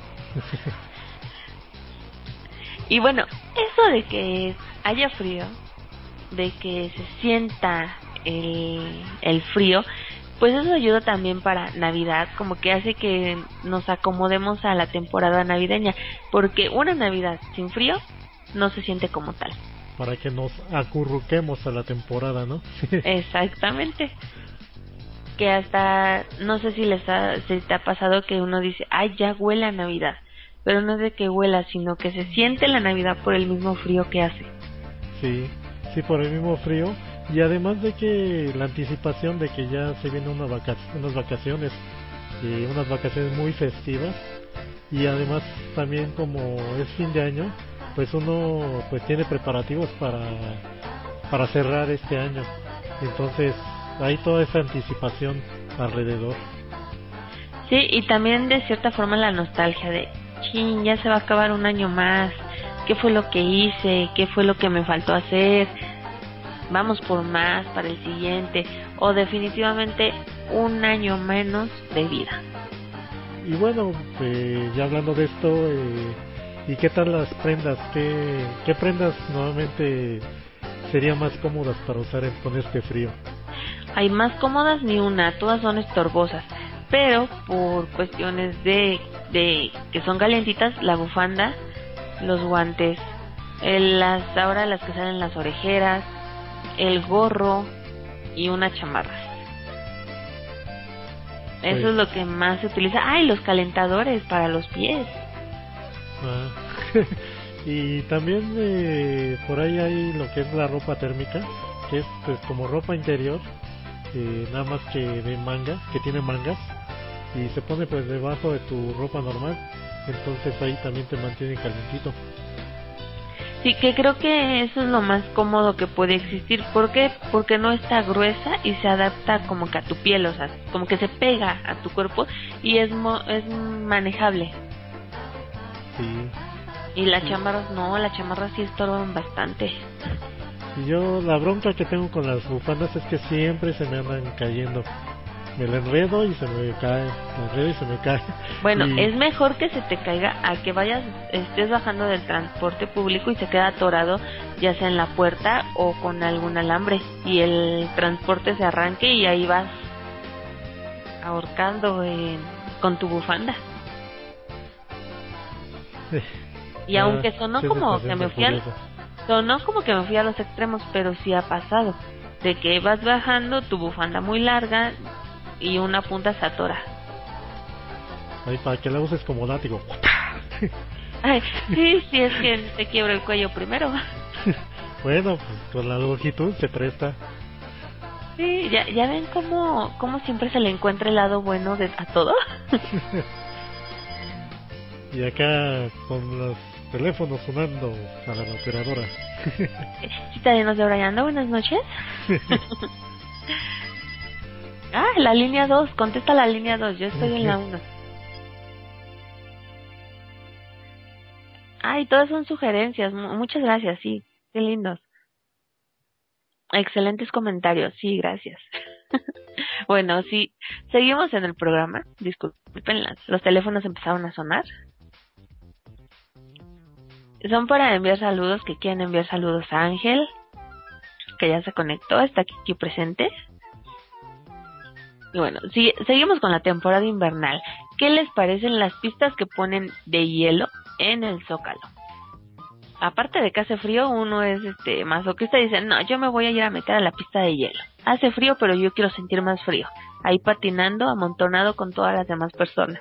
Y bueno, eso de que haya frío, de que se sienta el, el frío, pues eso ayuda también para Navidad, como que hace que nos acomodemos a la temporada navideña, porque una Navidad sin frío no se siente como tal. Para que nos acurruquemos a la temporada, ¿no? Exactamente. Que hasta, no sé si les ha, si te ha pasado que uno dice, ay, ya huele a Navidad. Pero no es de que huela, sino que se siente la Navidad por el mismo frío que hace. Sí, sí, por el mismo frío. Y además de que la anticipación de que ya se vienen una vaca unas vacaciones, eh, unas vacaciones muy festivas. Y además también como es fin de año, pues uno pues tiene preparativos para para cerrar este año. Entonces hay toda esa anticipación alrededor. Sí, y también de cierta forma la nostalgia de, chin, ya se va a acabar un año más, ¿qué fue lo que hice? ¿Qué fue lo que me faltó hacer? Vamos por más para el siguiente, o definitivamente un año menos de vida. Y bueno, eh, ya hablando de esto, eh, ¿y qué tal las prendas? ¿Qué, qué prendas nuevamente serían más cómodas para usar en, con este frío? Hay más cómodas ni una, todas son estorbosas, pero por cuestiones de, de que son calientitas, la bufanda, los guantes, el, las ahora las que salen las orejeras, el gorro y una chamarra. Eso pues es lo que más se utiliza. Ah, y los calentadores para los pies. Ah. Y también eh, por ahí hay lo que es la ropa térmica, que es pues como ropa interior, eh, nada más que de manga, que tiene mangas, y se pone pues debajo de tu ropa normal, entonces ahí también te mantiene calientito. Sí, que creo que eso es lo más cómodo que puede existir. ¿Por qué? Porque no está gruesa y se adapta como que a tu piel, o sea, como que se pega a tu cuerpo y es mo es manejable. Sí. Y las sí. chamarras no, las chamarras sí estorban bastante. Y yo la bronca que tengo con las bufandas es que siempre se me andan cayendo. me la enredo y se me cae, me enredo y se me cae. Bueno, y... es mejor que se te caiga a que vayas, estés bajando del transporte público y se queda atorado, ya sea en la puerta o con algún alambre, y el transporte se arranque y ahí vas ahorcando en, con tu bufanda. Y ah, aunque sonó sí, como que me fui al, sonó como que me fui a los extremos, pero sí ha pasado, de que vas bajando tu bufanda muy larga y una punta se atora. Ay, para que la uses como látigo. Ay, sí, sí, es que te quiebro el cuello primero. Bueno, pues con la longitud se presta. Sí, ya, ya ven cómo, cómo siempre se le encuentra el lado bueno de, a todo. Y acá con los teléfonos sonando para la operadora. Citadinos de Brayando, buenas noches. Ah, la línea dos, contesta la línea dos, yo estoy en la uno. Ay, todas son sugerencias, muchas gracias, sí, qué lindos. Excelentes comentarios, sí, gracias. Bueno, sí, seguimos en el programa, disculpen, los teléfonos empezaron a sonar. Son para enviar saludos, que quieren enviar saludos a Ángel, que ya se conectó, está aquí, aquí presente. Y bueno, sí, seguimos con la temporada invernal. ¿Qué les parecen las pistas que ponen de hielo en el Zócalo? Aparte de que hace frío, uno es este masoquista y dice, no, yo me voy a ir a meter a la pista de hielo. Hace frío, pero yo quiero sentir más frío. Ahí patinando, amontonado con todas las demás personas.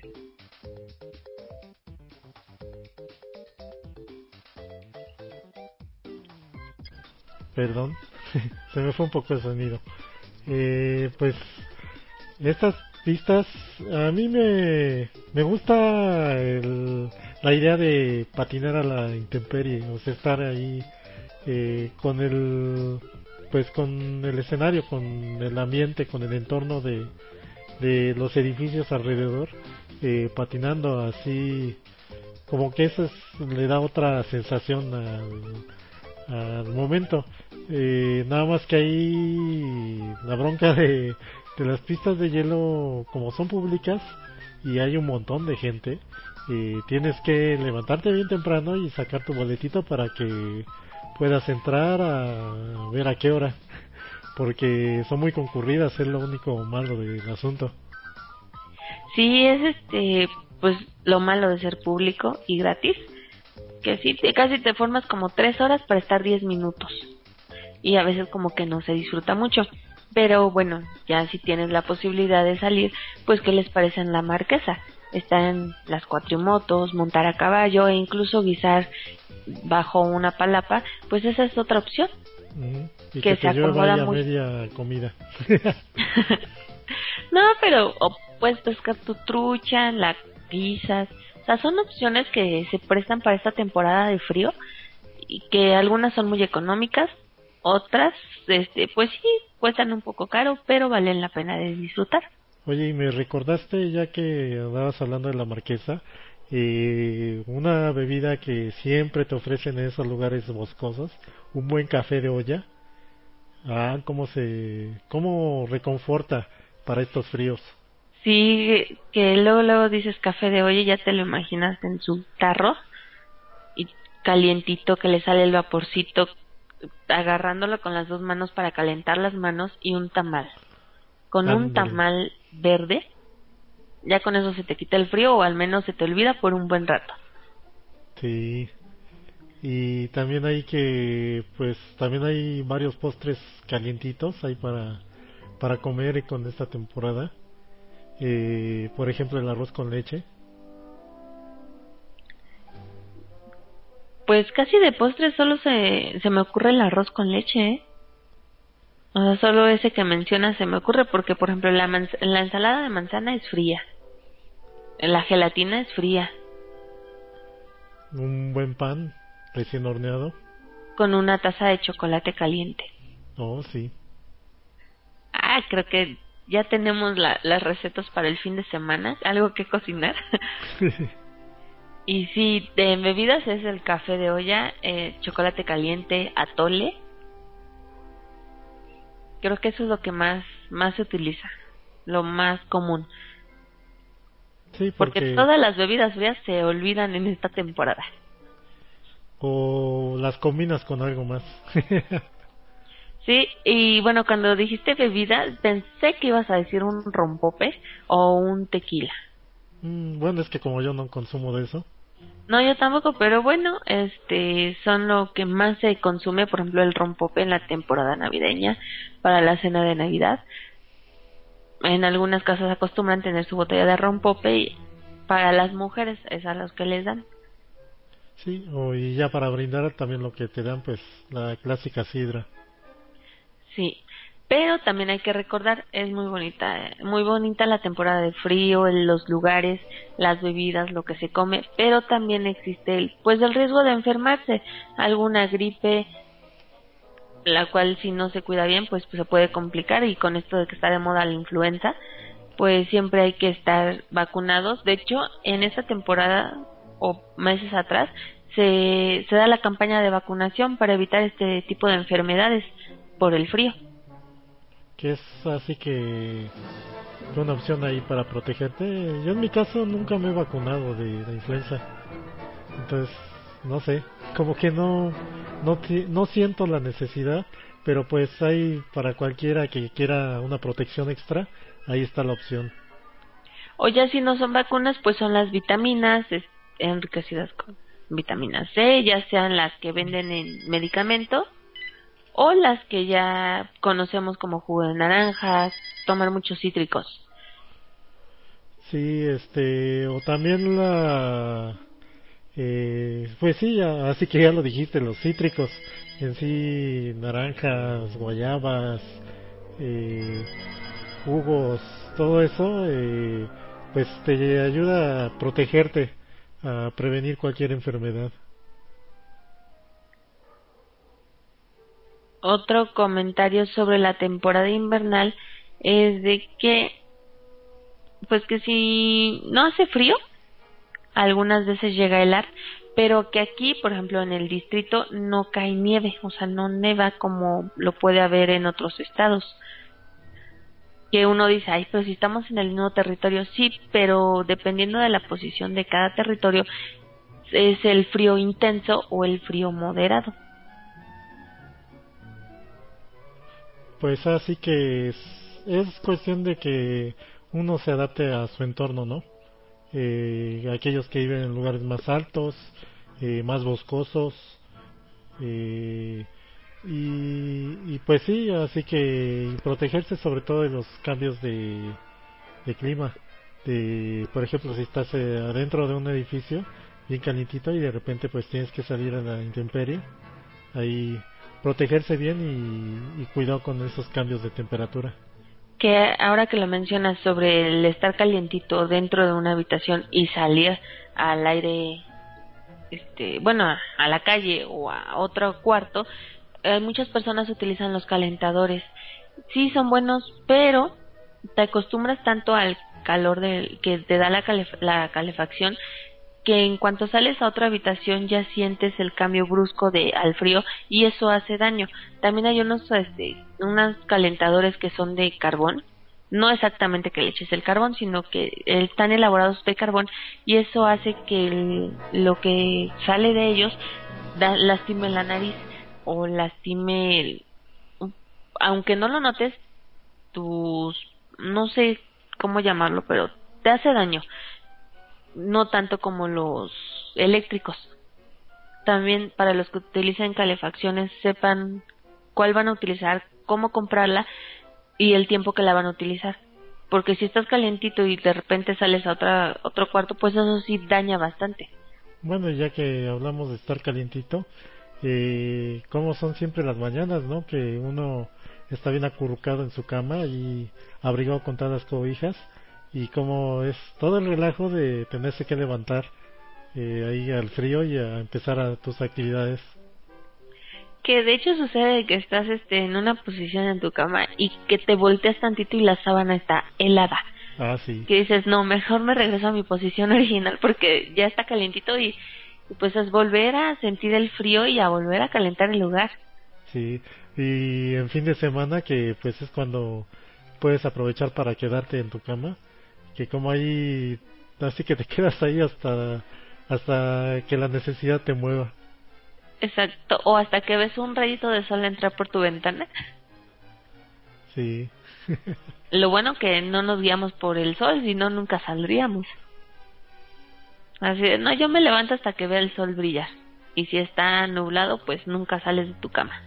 Perdón, se me fue un poco el sonido. Eh, pues estas pistas a mí me me gusta el, la idea de patinar a la intemperie, o sea, estar ahí eh, con el pues con el escenario, con el ambiente, con el entorno de de los edificios alrededor, eh, patinando así, como que eso es, le da otra sensación al, al momento. Eh, nada más que ahí la bronca de, de las pistas de hielo, como son públicas y hay un montón de gente, eh, tienes que levantarte bien temprano y sacar tu boletito para que puedas entrar a ver a qué hora, porque son muy concurridas, es lo único malo del asunto. Sí, es este, pues lo malo de ser público y gratis, que sí, te, casi te formas como tres horas para estar diez minutos. Y a veces como que no se disfruta mucho, pero bueno, ya si tienes la posibilidad de salir, pues ¿qué les parece en la Marquesa? Están las cuatrimotos, montar a caballo e incluso guisar bajo una palapa, pues esa es otra opción. Uh-huh. Y que, que se acomoda muy media comida. No, pero o puedes pescar tu trucha, la guisas, o sea, son opciones que se prestan para esta temporada de frío y que algunas son muy económicas. Otras, este, pues sí, cuestan un poco caro, pero valen la pena de disfrutar. Oye, y me recordaste, ya que andabas hablando de la Marquesa, eh, una bebida que siempre te ofrecen en esos lugares boscosos, un buen café de olla. Ah, cómo se, cómo reconforta para estos fríos. Sí, que luego, luego dices café de olla y ya te lo imaginas en su tarro, y calientito, que le sale el vaporcito, agarrándolo con las dos manos para calentar las manos, y un tamal. Con Andale. Un tamal verde, ya con eso se te quita el frío, o al menos se te olvida por un buen rato. Sí. Y también hay que, pues, también hay varios postres calientitos ahí para, para comer con esta temporada. Eh, por ejemplo, el arroz con leche. Pues casi de postre solo se, se me ocurre el arroz con leche, ¿eh? O sea, solo ese que mencionas se me ocurre porque, por ejemplo, la, manz- la ensalada de manzana es fría. La gelatina es fría. Un buen pan recién horneado. Con una taza de chocolate caliente. Oh, sí. Ah, creo que ya tenemos la, las recetas para el fin de semana. Algo que cocinar. Y sí, de bebidas es el café de olla, eh, chocolate caliente, atole. Creo que eso es lo que más más se utiliza. lo más común. Sí, porque... porque todas las bebidas frías se olvidan en esta temporada. O las combinas con algo más. Sí, y bueno, cuando dijiste bebida, pensé que ibas a decir un rompope o un tequila. Mm, bueno, es que como yo no consumo de eso. No, yo tampoco, pero bueno, este, son lo que más se consume, por ejemplo, el rompope en la temporada navideña, para la cena de Navidad. En algunas casas acostumbran tener su botella de rompope y para las mujeres es a los que les dan. Sí, o y ya para brindar también lo que te dan, pues la clásica sidra. Sí, pero también hay que recordar, es muy bonita, muy bonita la temporada de frío, los lugares, las bebidas, lo que se come, pero también existe el, pues el riesgo de enfermarse, alguna gripe, la cual si no se cuida bien, pues, pues se puede complicar, y con esto de que está de moda la influenza, pues siempre hay que estar vacunados. De hecho, en esta temporada o meses atrás se, se da la campaña de vacunación para evitar este tipo de enfermedades por el frío. Que es así que una opción ahí para protegerte. Yo en mi caso nunca me he vacunado de la influenza. Entonces, no sé, como que no no no siento la necesidad, pero pues hay para cualquiera que quiera una protección extra, ahí está la opción. O ya si no son vacunas, pues son las vitaminas es, enriquecidas con vitamina C, ya sean las que venden en medicamento o las que ya conocemos como jugo de naranjas, tomar muchos cítricos. Sí, este, o también la, eh, pues sí, ya, así que ya lo dijiste, los cítricos, en sí, naranjas, guayabas, eh, jugos, todo eso, eh, pues te ayuda a protegerte, a prevenir cualquier enfermedad. Otro comentario sobre la temporada invernal es de que, pues que si no hace frío, algunas veces llega a helar, pero que aquí, por ejemplo, en el distrito no cae nieve, o sea, no neva como lo puede haber en otros estados. Que uno dice, ay, pero si estamos en el mismo territorio, sí, pero dependiendo de la posición de cada territorio, es el frío intenso o el frío moderado. Pues así que es, es cuestión de que uno se adapte a su entorno, ¿no? Eh, aquellos que viven en lugares más altos, eh, más boscosos, eh, y, y pues sí, así que protegerse sobre todo de los cambios de, de clima. De, por ejemplo, si estás eh, adentro de un edificio bien calientito y de repente pues tienes que salir a la intemperie, ahí protegerse bien y, y cuidado con esos cambios de temperatura. Que ahora que lo mencionas sobre el estar calientito dentro de una habitación y salir al aire, este, bueno, a, a la calle o a otro cuarto, eh, muchas personas utilizan los calentadores. Sí, son buenos, pero te acostumbras tanto al calor del que te da la, calef- la calefacción, que en cuanto sales a otra habitación ya sientes el cambio brusco de al frío y eso hace daño. También hay unos este, unos calentadores que son de carbón, no exactamente que le eches el carbón, sino que están elaborados de carbón y eso hace que el, lo que sale de ellos da, lastime la nariz o lastime el, aunque no lo notes, tus, no sé cómo llamarlo, pero te hace daño. No tanto como los eléctricos. También para los que utilizan calefacciones, sepan cuál van a utilizar, cómo comprarla y el tiempo que la van a utilizar. Porque si estás calientito y de repente sales a otra, otro cuarto, pues eso sí daña bastante. Bueno, ya que hablamos de estar calientito, eh, como son siempre las mañanas, ¿no? Que uno está bien acurrucado en su cama y abrigado con todas las cobijas, y como es todo el relajo de tenerse que levantar eh, ahí al frío y a empezar a tus actividades. Que de hecho sucede que estás este en una posición en tu cama y que te volteas tantito y la sábana está helada. Ah, sí. Que dices, no, mejor me regreso a mi posición original porque ya está calientito y, y pues es volver a sentir el frío y a volver a calentar el lugar. Sí, y en fin de semana que pues es cuando puedes aprovechar para quedarte en tu cama, que como ahí, así que te quedas ahí hasta hasta que la necesidad te mueva. Exacto, o hasta que ves un rayito de sol entrar por tu ventana. Sí. Lo bueno que no nos guiamos por el sol, si no nunca saldríamos. Así de, no, yo me levanto hasta que vea el sol brillar. Y si está nublado, pues nunca sales de tu cama.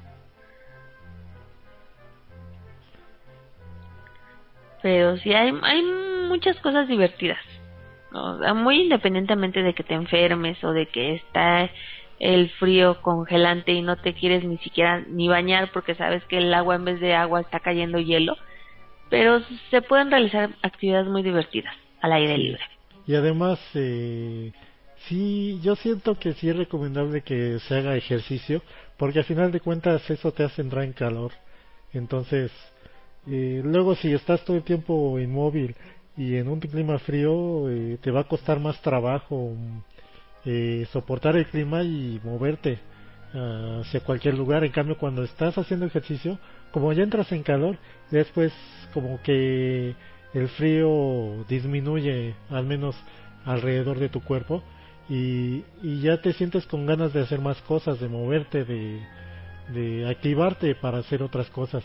Pero sí hay, hay muchas cosas divertidas, ¿no? Muy independientemente de que te enfermes o de que está el frío congelante y no te quieres ni siquiera ni bañar porque sabes que el agua en vez de agua está cayendo hielo. Pero se pueden realizar actividades muy divertidas al aire Sí. libre. Y además, eh, sí, yo siento que sí es recomendable que se haga ejercicio, porque al final de cuentas eso te hace entrar en calor. Entonces, eh, luego si estás todo el tiempo inmóvil y en un clima frío, eh, te va a costar más trabajo eh, soportar el clima y moverte uh, hacia cualquier lugar. En cambio, cuando estás haciendo ejercicio, como ya entras en calor, después como que el frío disminuye, al menos alrededor de tu cuerpo, y, y ya te sientes con ganas de hacer más cosas, de moverte, de, de activarte para hacer otras cosas.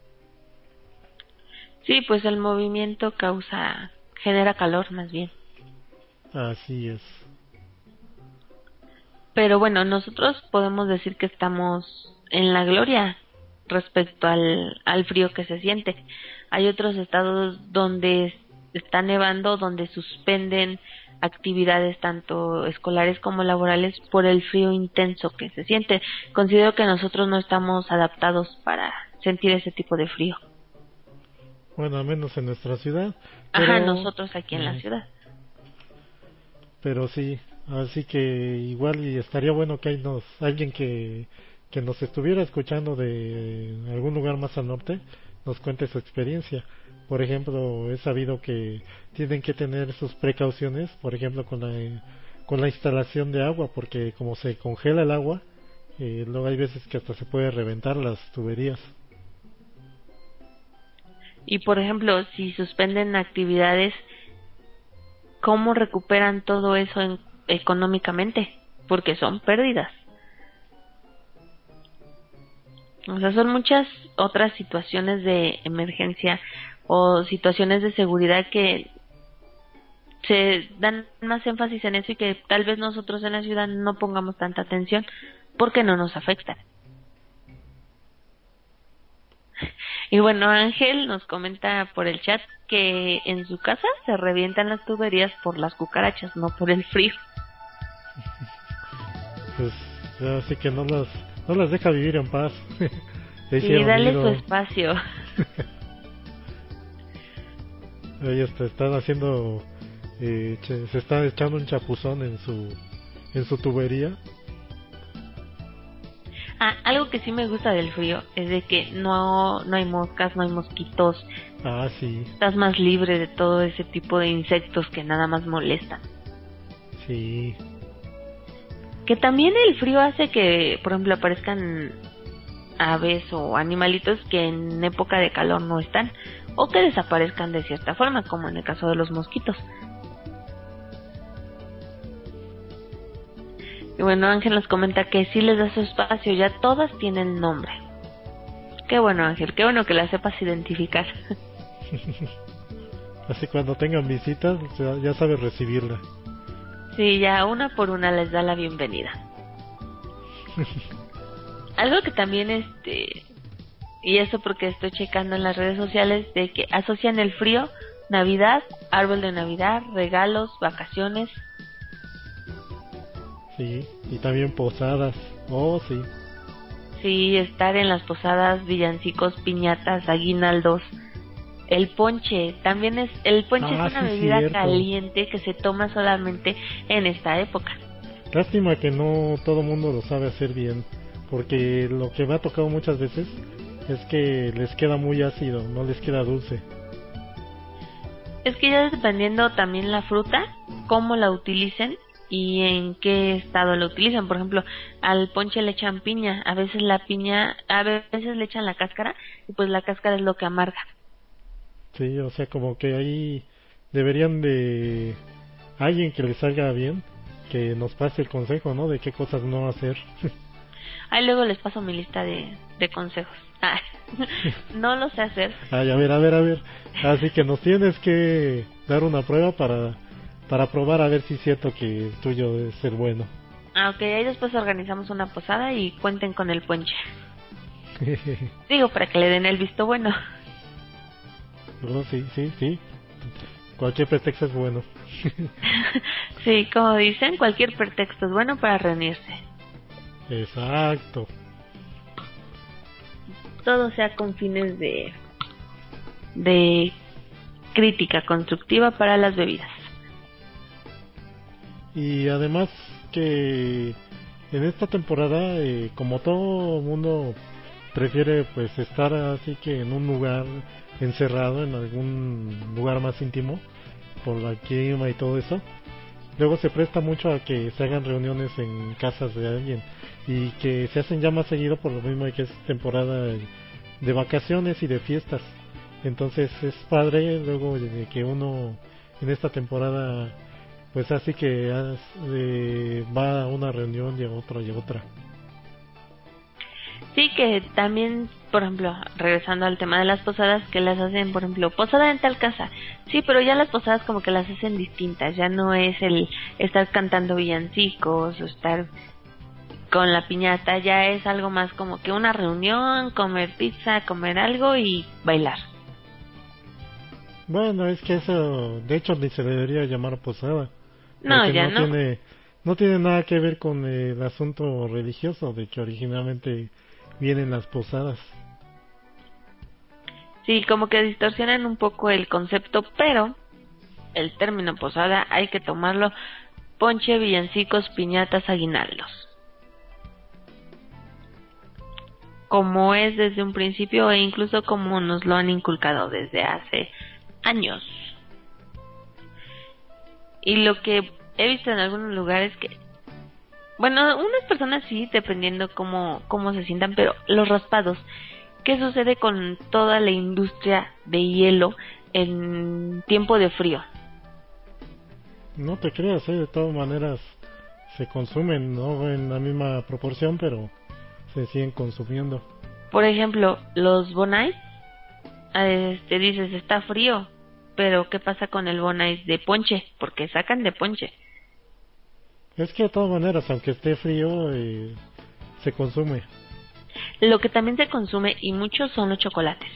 Sí, pues el movimiento causa, genera calor más bien. Así es. Pero bueno, nosotros podemos decir que estamos en la gloria respecto al, al frío que se siente. Hay otros estados donde está nevando, donde suspenden actividades tanto escolares como laborales por el frío intenso que se siente. Considero que nosotros no estamos adaptados para sentir ese tipo de frío. Bueno, al menos en nuestra ciudad. Pero, Ajá, nosotros aquí en uh, la ciudad. Pero sí, así que igual y estaría bueno que hay nos, alguien que, que nos estuviera escuchando de algún lugar más al norte nos cuente su experiencia. Por ejemplo, he sabido que tienen que tener sus precauciones, por ejemplo, con la, con la instalación de agua, porque como se congela el agua, eh, luego hay veces que hasta se puede reventar las tuberías. Y por ejemplo, si suspenden actividades, ¿cómo recuperan todo eso en, económicamente? Porque son pérdidas. O sea, son muchas otras situaciones de emergencia o situaciones de seguridad que se dan más énfasis en eso y que tal vez nosotros en la ciudad no pongamos tanta atención porque no nos afectan. Y bueno, Ángel nos comenta por el chat que en su casa se revientan las tuberías por las cucarachas, no por el frío. Pues así que no las, no las deja vivir en paz. Y dale su espacio. Ellos te están haciendo, eh, se están echando un chapuzón en su, en su tubería. Ah, algo que sí me gusta del frío es de que no, no hay moscas, no hay mosquitos. Ah, sí. Estás más libre de todo ese tipo de insectos que nada más molestan. Sí. Que también el frío hace que, por ejemplo, aparezcan aves o animalitos que en época de calor no están, o que desaparezcan de cierta forma, como en el caso de los mosquitos. Y bueno, Ángel nos comenta que sí les da su espacio, ya todas tienen nombre. Qué bueno, Ángel, qué bueno que las sepas identificar. Así cuando tengan visitas ya, ya sabes recibirla. Sí, ya una por una les da la bienvenida. Algo que también este, y eso porque estoy checando en las redes sociales, de que asocian el frío, Navidad, árbol de Navidad, regalos, vacaciones. Sí, y también posadas. Oh, sí. Sí, estar en las posadas, villancicos, piñatas, aguinaldos. El ponche, también es, el ponche Ah, es una sí, bebida cierto. caliente que se toma solamente en esta época. Lástima que no todo mundo lo sabe hacer bien, porque lo que me ha tocado muchas veces es que les queda muy ácido, no les queda dulce. Es que ya dependiendo también la fruta, cómo la utilicen y en qué estado la utilizan. Por ejemplo, al ponche le echan piña, a veces la piña, a veces le echan la cáscara y pues la cáscara es lo que amarga. Sí, o sea, como que ahí deberían de... Alguien que les salga bien, que nos pase el consejo, ¿no? De qué cosas no hacer. Ahí luego les paso mi lista de, de consejos. Ah, no lo sé hacer. Ay, a ver, a ver, a ver. Así que nos tienes que dar una prueba para, para probar a ver si es cierto que el tuyo es el bueno. Ah, ok, ahí después organizamos una posada y cuenten con el ponche. Digo, para que le den el visto bueno. No, sí, sí, sí. Cualquier pretexto es bueno. Sí, como dicen, cualquier pretexto es bueno para reunirse. Exacto. Todo sea con fines de de crítica constructiva para las bebidas. Y además que en esta temporada, eh, como todo mundo prefiere pues estar así que en un lugar encerrado, en algún lugar más íntimo, por la clima y todo eso, luego se presta mucho a que se hagan reuniones en casas de alguien y que se hacen ya más seguido por lo mismo de que es temporada de, de vacaciones y de fiestas. Entonces es padre luego de que uno en esta temporada pues así que eh, va a una reunión y a otra y a otra. Sí, que también, por ejemplo, regresando al tema de las posadas, que las hacen, por ejemplo, posada en tal casa. Sí, pero ya las posadas como que las hacen distintas. Ya no es el estar cantando villancicos o estar con la piñata. Ya es algo más como que una reunión, comer pizza, comer algo y bailar. Bueno, es que eso, de hecho, ni se debería llamar posada. No, ya no. no. Tiene, no tiene nada que ver con el asunto religioso, de que originalmente vienen las posadas. Sí, como que distorsionan un poco el concepto, pero el término posada hay que tomarlo ponche, villancicos, piñatas, aguinaldos. Como es desde un principio e incluso como nos lo han inculcado desde hace años. Y lo que he visto en algunos lugares que, bueno, unas personas sí, dependiendo cómo, cómo se sientan, pero los raspados, ¿qué sucede con toda la industria de hielo en tiempo de frío? No te creas, ¿eh? De todas maneras se consumen, no en la misma proporción, pero se siguen consumiendo. Por ejemplo, los Bon Ice, este, dices, está frío, pero ¿qué pasa con el Bon Ice de ponche? Porque sacan de ponche. Es que de todas maneras, aunque esté frío, eh, se consume. Lo que también se consume, y muchos, son los chocolates.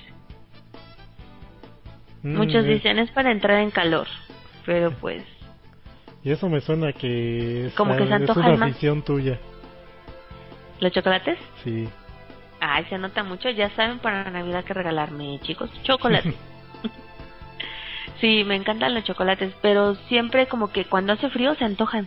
Mm, Muchos es... dicen, es para entrar en calor, pero pues... Y eso me suena que es, como que se es antojan una más. afición tuya. ¿Los chocolates? Sí. Ay, se nota mucho. Ya saben para Navidad que regalarme, chicos. Chocolate. Sí, me encantan los chocolates, pero siempre como que cuando hace frío se antojan.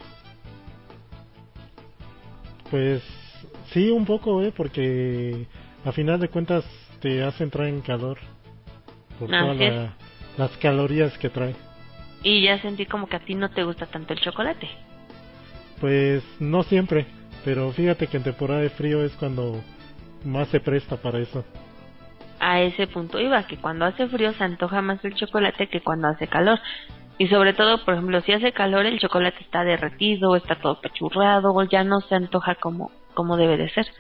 Pues sí, un poco, ¿eh? Porque a final de cuentas te hace entrar en calor por Así todas la, las calorías que trae. Y ya sentí como que a ti no te gusta tanto el chocolate. Pues no siempre, pero fíjate que en temporada de frío es cuando más se presta para eso. A ese punto iba, que cuando hace frío se antoja más el chocolate que cuando hace calor. Y sobre todo, por ejemplo, si hace calor el chocolate está derretido, está todo pechurrado, ya no se antoja como, como debe de ser.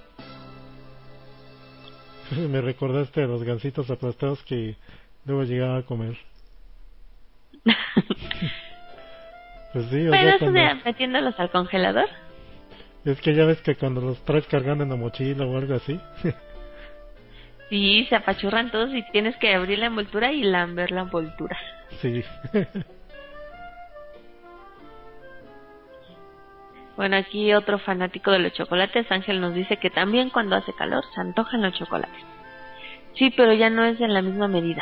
Me recordaste a los gansitos aplastados que luego llegaba a comer. Pues sí, o Pero sea, eso cuando... de metiéndolos al congelador. Es que ya ves que cuando los traes cargando en la mochila o algo así. Sí, se apachurran todos y tienes que abrir la envoltura y lamber la envoltura. Sí. Bueno, aquí otro fanático de los chocolates, Ángel, nos dice que también cuando hace calor se antojan los chocolates. Sí, pero ya no es en la misma medida.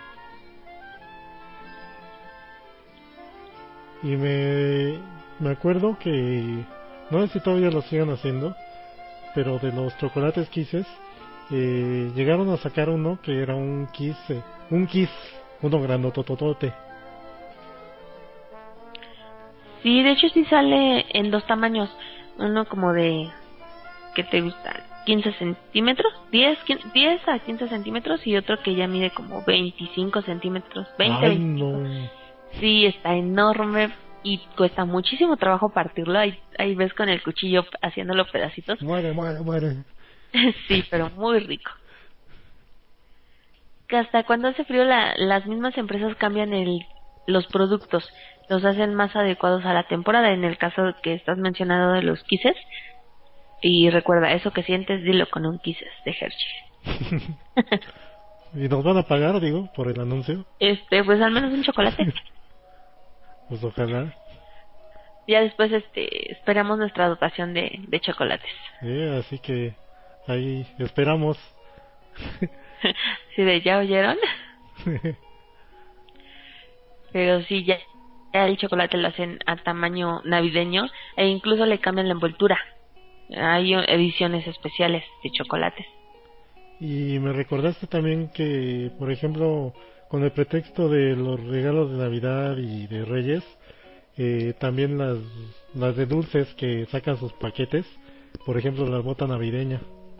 Y me, me acuerdo que, no sé si todavía lo sigan haciendo, pero de los chocolates Kisses, eh, llegaron a sacar uno que era un Kiss, eh, un Kiss, uno grandototote. Sí, de hecho sí sale en dos tamaños. Uno como de... ¿qué te gusta? quince centímetros, diez, quince, diez a quince centímetros, y otro que ya mide como veinticinco centímetros, veinte, Ay, veinticinco. no. Sí, está enorme y cuesta muchísimo trabajo partirlo. Ahí, ahí ves con el cuchillo haciéndolo pedacitos. Muere, muere, muere. Sí, pero muy rico. Que hasta cuando hace frío la, las mismas empresas cambian el, los productos, los hacen más adecuados a la temporada. En el caso que estás mencionando de los Kisses, y recuerda, eso que sientes, dilo con un Kisses de Hershey. ¿Y nos van a pagar, digo, por el anuncio? Este, pues al menos un chocolate. Pues ojalá. Ya después este esperamos nuestra dotación de, de chocolates. Eh, así que ahí esperamos. Sí, de ya oyeron. Pero sí, ya, ya el chocolate lo hacen a tamaño navideño e incluso le cambian la envoltura. Hay ediciones especiales de chocolates. Y me recordaste también que, por ejemplo, con el pretexto de los regalos de Navidad y de Reyes, eh, también las, las de dulces que sacan sus paquetes, por ejemplo la bota navideña.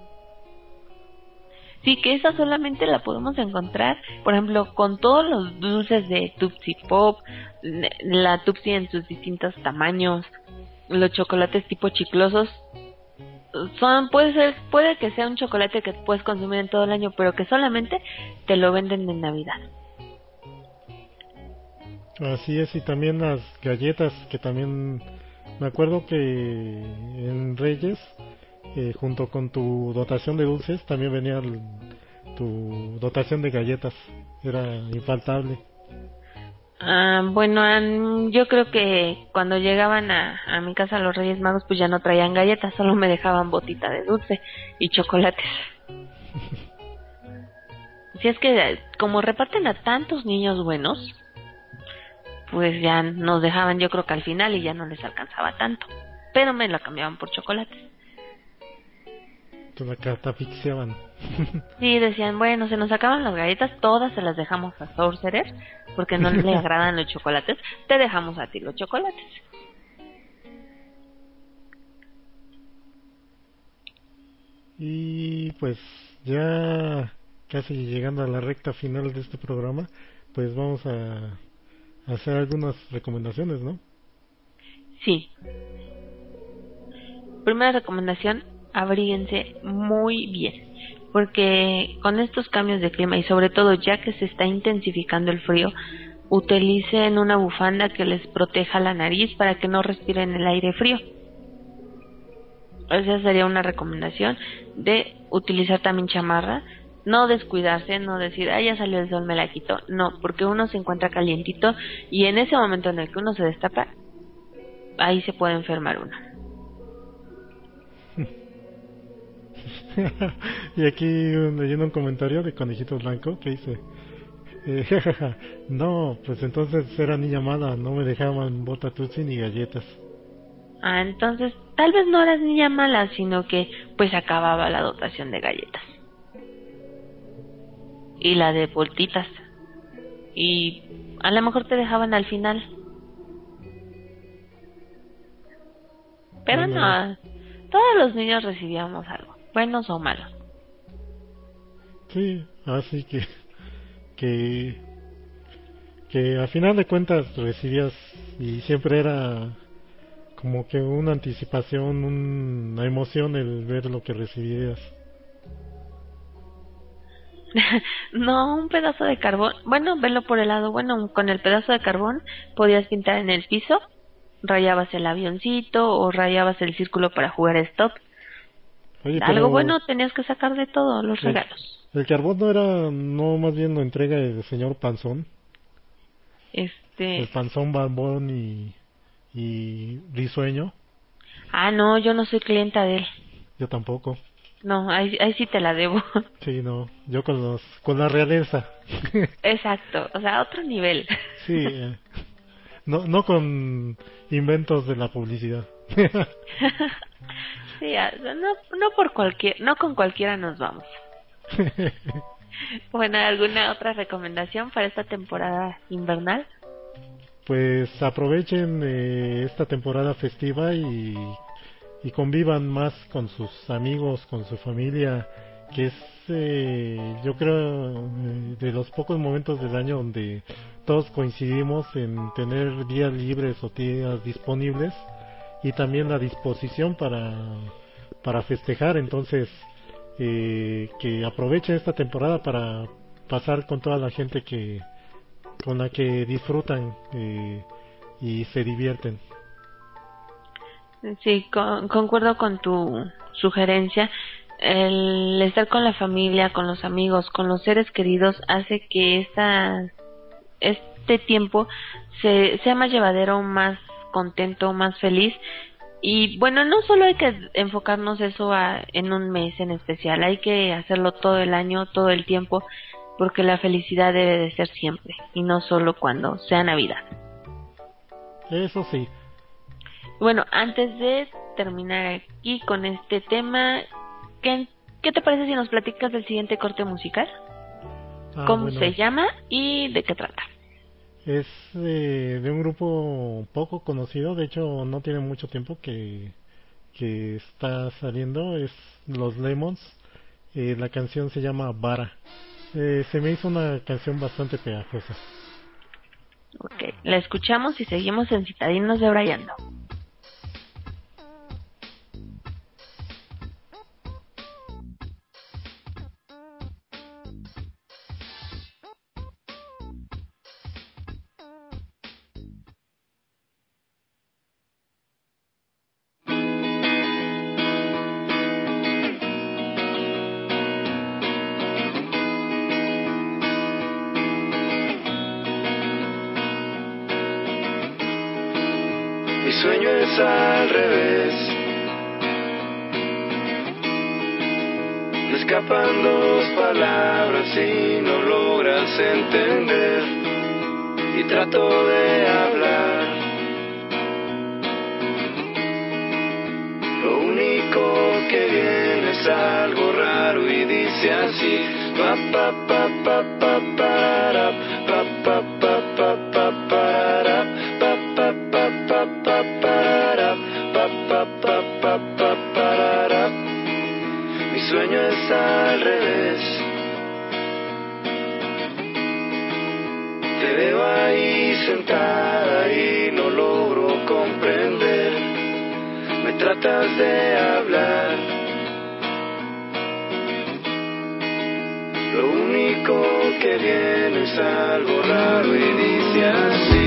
Sí, que esa solamente la podemos encontrar, por ejemplo, con todos los dulces de Tupsi Pop, la Tupsi en sus distintos tamaños, los chocolates tipo chiclosos. Son, puede ser, puede que sea un chocolate que puedes consumir en todo el año, pero que solamente te lo venden en Navidad. Así es, y también las galletas, que también me acuerdo que en Reyes, eh, junto con tu dotación de dulces, también venía el, tu dotación de galletas, era infaltable. Ah, bueno, um, yo creo que cuando llegaban a, a mi casa los Reyes Magos, pues ya no traían galletas, solo me dejaban botita de dulce y chocolates. Si es que como reparten a tantos niños buenos, pues ya nos dejaban, yo creo que al final, y ya no les alcanzaba tanto, pero me lo cambiaban por chocolates. Te la catafixiaban. Sí, decían, bueno, se nos acaban las galletas, todas se las dejamos a Sorcerer, porque no le agradan los chocolates, te dejamos a ti los chocolates. Y pues ya casi llegando a la recta final de este programa, pues vamos a hacer algunas recomendaciones, ¿no? Sí. Primera recomendación, abríguense muy bien, porque con estos cambios de clima y sobre todo ya que se está intensificando el frío, utilicen una bufanda que les proteja la nariz para que no respiren el aire frío. Esa sería una recomendación, de utilizar también chamarra, no descuidarse, no decir, ah, ya salió el sol, me la quito. No, porque uno se encuentra calientito y en ese momento en el que uno se destapa, ahí se puede enfermar uno. Y aquí leyendo un comentario de Conejito Blanco que dice, eh, no, pues entonces era niña mala, no me dejaban bota tutsi ni galletas. Ah, entonces tal vez no eras niña mala, sino que pues acababa la dotación de galletas y la de boltitas, y a lo mejor te dejaban al final, pero bueno, no, todos los niños recibíamos algo, buenos o malos. Sí, así que que que a final de cuentas recibías, y siempre era como que una anticipación, una emoción el ver lo que recibías. No, un pedazo de carbón, bueno, verlo por el lado bueno, con el pedazo de carbón podías pintar en el piso, rayabas el avioncito o rayabas el círculo para jugar stop. Oye, algo bueno tenías que sacar de todo los el, regalos. El carbón no era, no, más bien lo entrega el señor Panzón. Este. El Panzón Barbón y y Risueño. Ah, no, yo no soy clienta de él. Yo tampoco. No, ahí, ahí sí te la debo. Sí, no, yo con los con la realeza. Exacto, o sea, otro nivel. Sí, eh, no no con inventos de la publicidad. Sí, no no por cualquier, no con cualquiera nos vamos. Bueno, ¿alguna otra recomendación para esta temporada invernal? Pues aprovechen eh, esta temporada festiva y y convivan más con sus amigos, con su familia, que es eh, yo creo eh, de los pocos momentos del año donde todos coincidimos en tener días libres o días disponibles y también la disposición para para festejar. Entonces eh, que aprovechen esta temporada para pasar con toda la gente que con la que disfrutan eh, y se divierten. Sí, con, concuerdo con tu sugerencia. El estar con la familia, con los amigos, con los seres queridos hace que esta, este tiempo se, sea más llevadero, más contento, más feliz. Y bueno, no solo hay que enfocarnos eso a, en un mes en especial, hay que hacerlo todo el año, todo el tiempo, porque la felicidad debe de ser siempre y no solo cuando sea Navidad. Eso sí. Bueno, antes de terminar aquí con este tema, ¿qué, qué te parece si nos platicas del siguiente corte musical? Ah, ¿Cómo bueno, se llama y de qué trata? es eh, de un grupo poco conocido, de hecho no tiene mucho tiempo que, que está saliendo, es Los Lemons. Eh, la canción se llama Vara. Eh, se me hizo una canción bastante pegajosa. Ok, la escuchamos y seguimos en Citadinos de Brayando. Mi sueño es al revés, me escapan dos palabras y no logras entender, y trato de hablar, lo único que viene es algo raro y dice así, pa pa pa pa pa para, pa pa pa pa pa para, pa pa pa pa pa para, pa pa pa pa pa para. Mi sueño es al revés, te veo ahí sentada y no logro comprender, me tratas de hablar, lo único que viene es algo raro y dice así.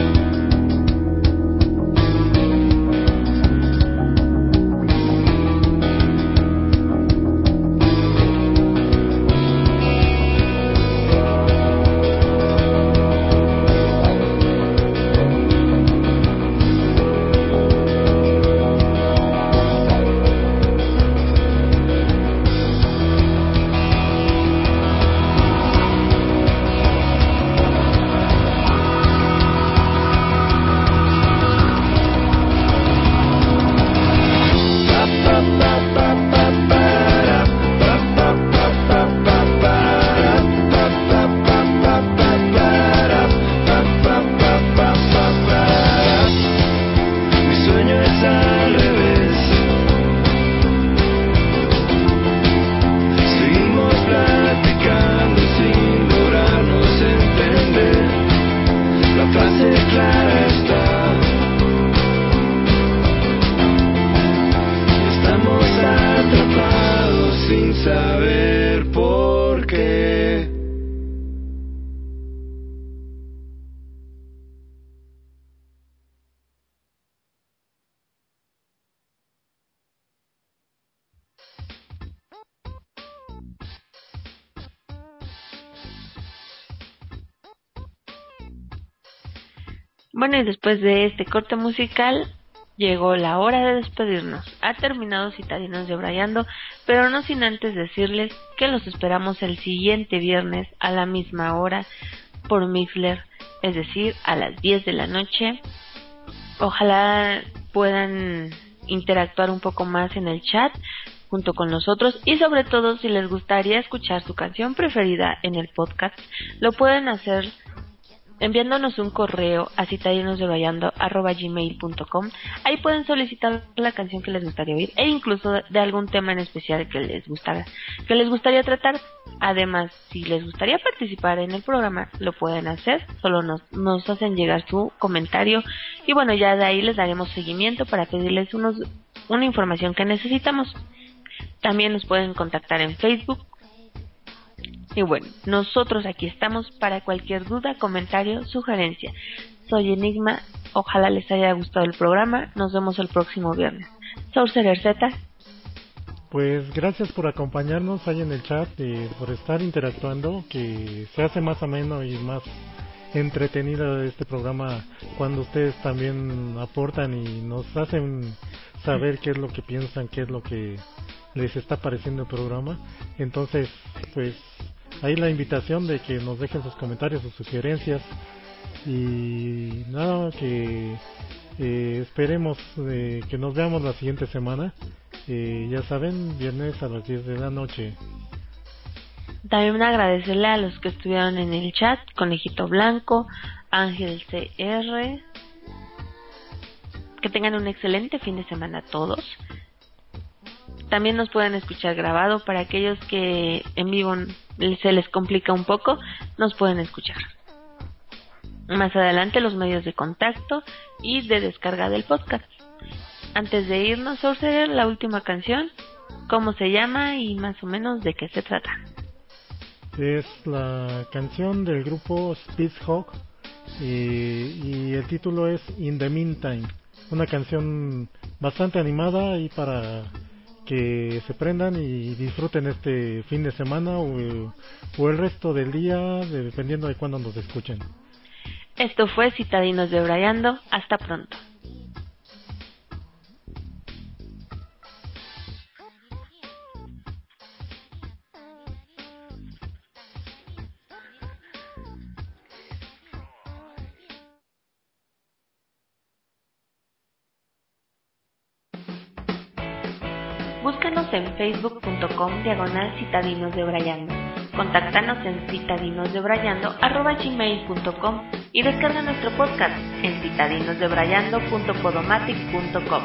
Bueno, y después de este corte musical, llegó la hora de despedirnos. Ha terminado Citadinos de Brayando, pero no sin antes decirles que los esperamos el siguiente viernes a la misma hora por Mixler, es decir, a las diez de la noche. Ojalá puedan interactuar un poco más en el chat junto con nosotros, y sobre todo si les gustaría escuchar su canción preferida en el podcast, lo pueden hacer enviándonos un correo a citadinosdebrayando arroba gmail punto com. Ahí pueden solicitar la canción que les gustaría oír e incluso de algún tema en especial que les gustara, que les gustaría tratar. Además, si les gustaría participar en el programa, lo pueden hacer, solo nos, nos hacen llegar su comentario y bueno, ya de ahí les daremos seguimiento para pedirles unos, una información que necesitamos. También nos pueden contactar en Facebook. Y bueno, nosotros aquí estamos para cualquier duda, comentario, sugerencia. Soy Enigma, ojalá les haya gustado el programa, nos vemos el próximo viernes. Sorcerer Z. Pues gracias por acompañarnos ahí en el chat, y por estar interactuando, que se hace más ameno y más entretenido este programa cuando ustedes también aportan y nos hacen saber qué es lo que piensan, qué es lo que les está pareciendo el programa. Entonces, pues ahí la invitación de que nos dejen sus comentarios, sus sugerencias y nada, que eh, esperemos eh, que nos veamos la siguiente semana, eh, ya saben, viernes a las diez de la noche. También agradecerle a los que estuvieron en el chat: Conejito Blanco, Ángel C R. Que tengan un excelente fin de semana todos. También nos pueden escuchar grabado para aquellos que en vivo se les complica un poco, nos pueden escuchar. Más adelante los medios de contacto y de descarga del podcast. Antes de irnos, Sorcerer, la última canción, ¿cómo se llama y más o menos de qué se trata? Es la canción del grupo Speedhawk y, y el título es In the Meantime. Una canción bastante animada y para que se prendan y disfruten este fin de semana o, o el resto del día, dependiendo de cuándo nos escuchen. Esto fue Citadinos Debrayando. Hasta pronto. Búscanos en facebook punto com diagonal citadinos debrayando. Contáctanos en citadinosdebrayando arroba gmail punto com y descarga nuestro podcast en citadinosdebrayando punto podomatic punto com.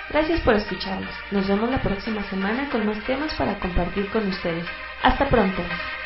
Gracias por escucharnos. Nos vemos la próxima semana con más temas para compartir con ustedes. Hasta pronto.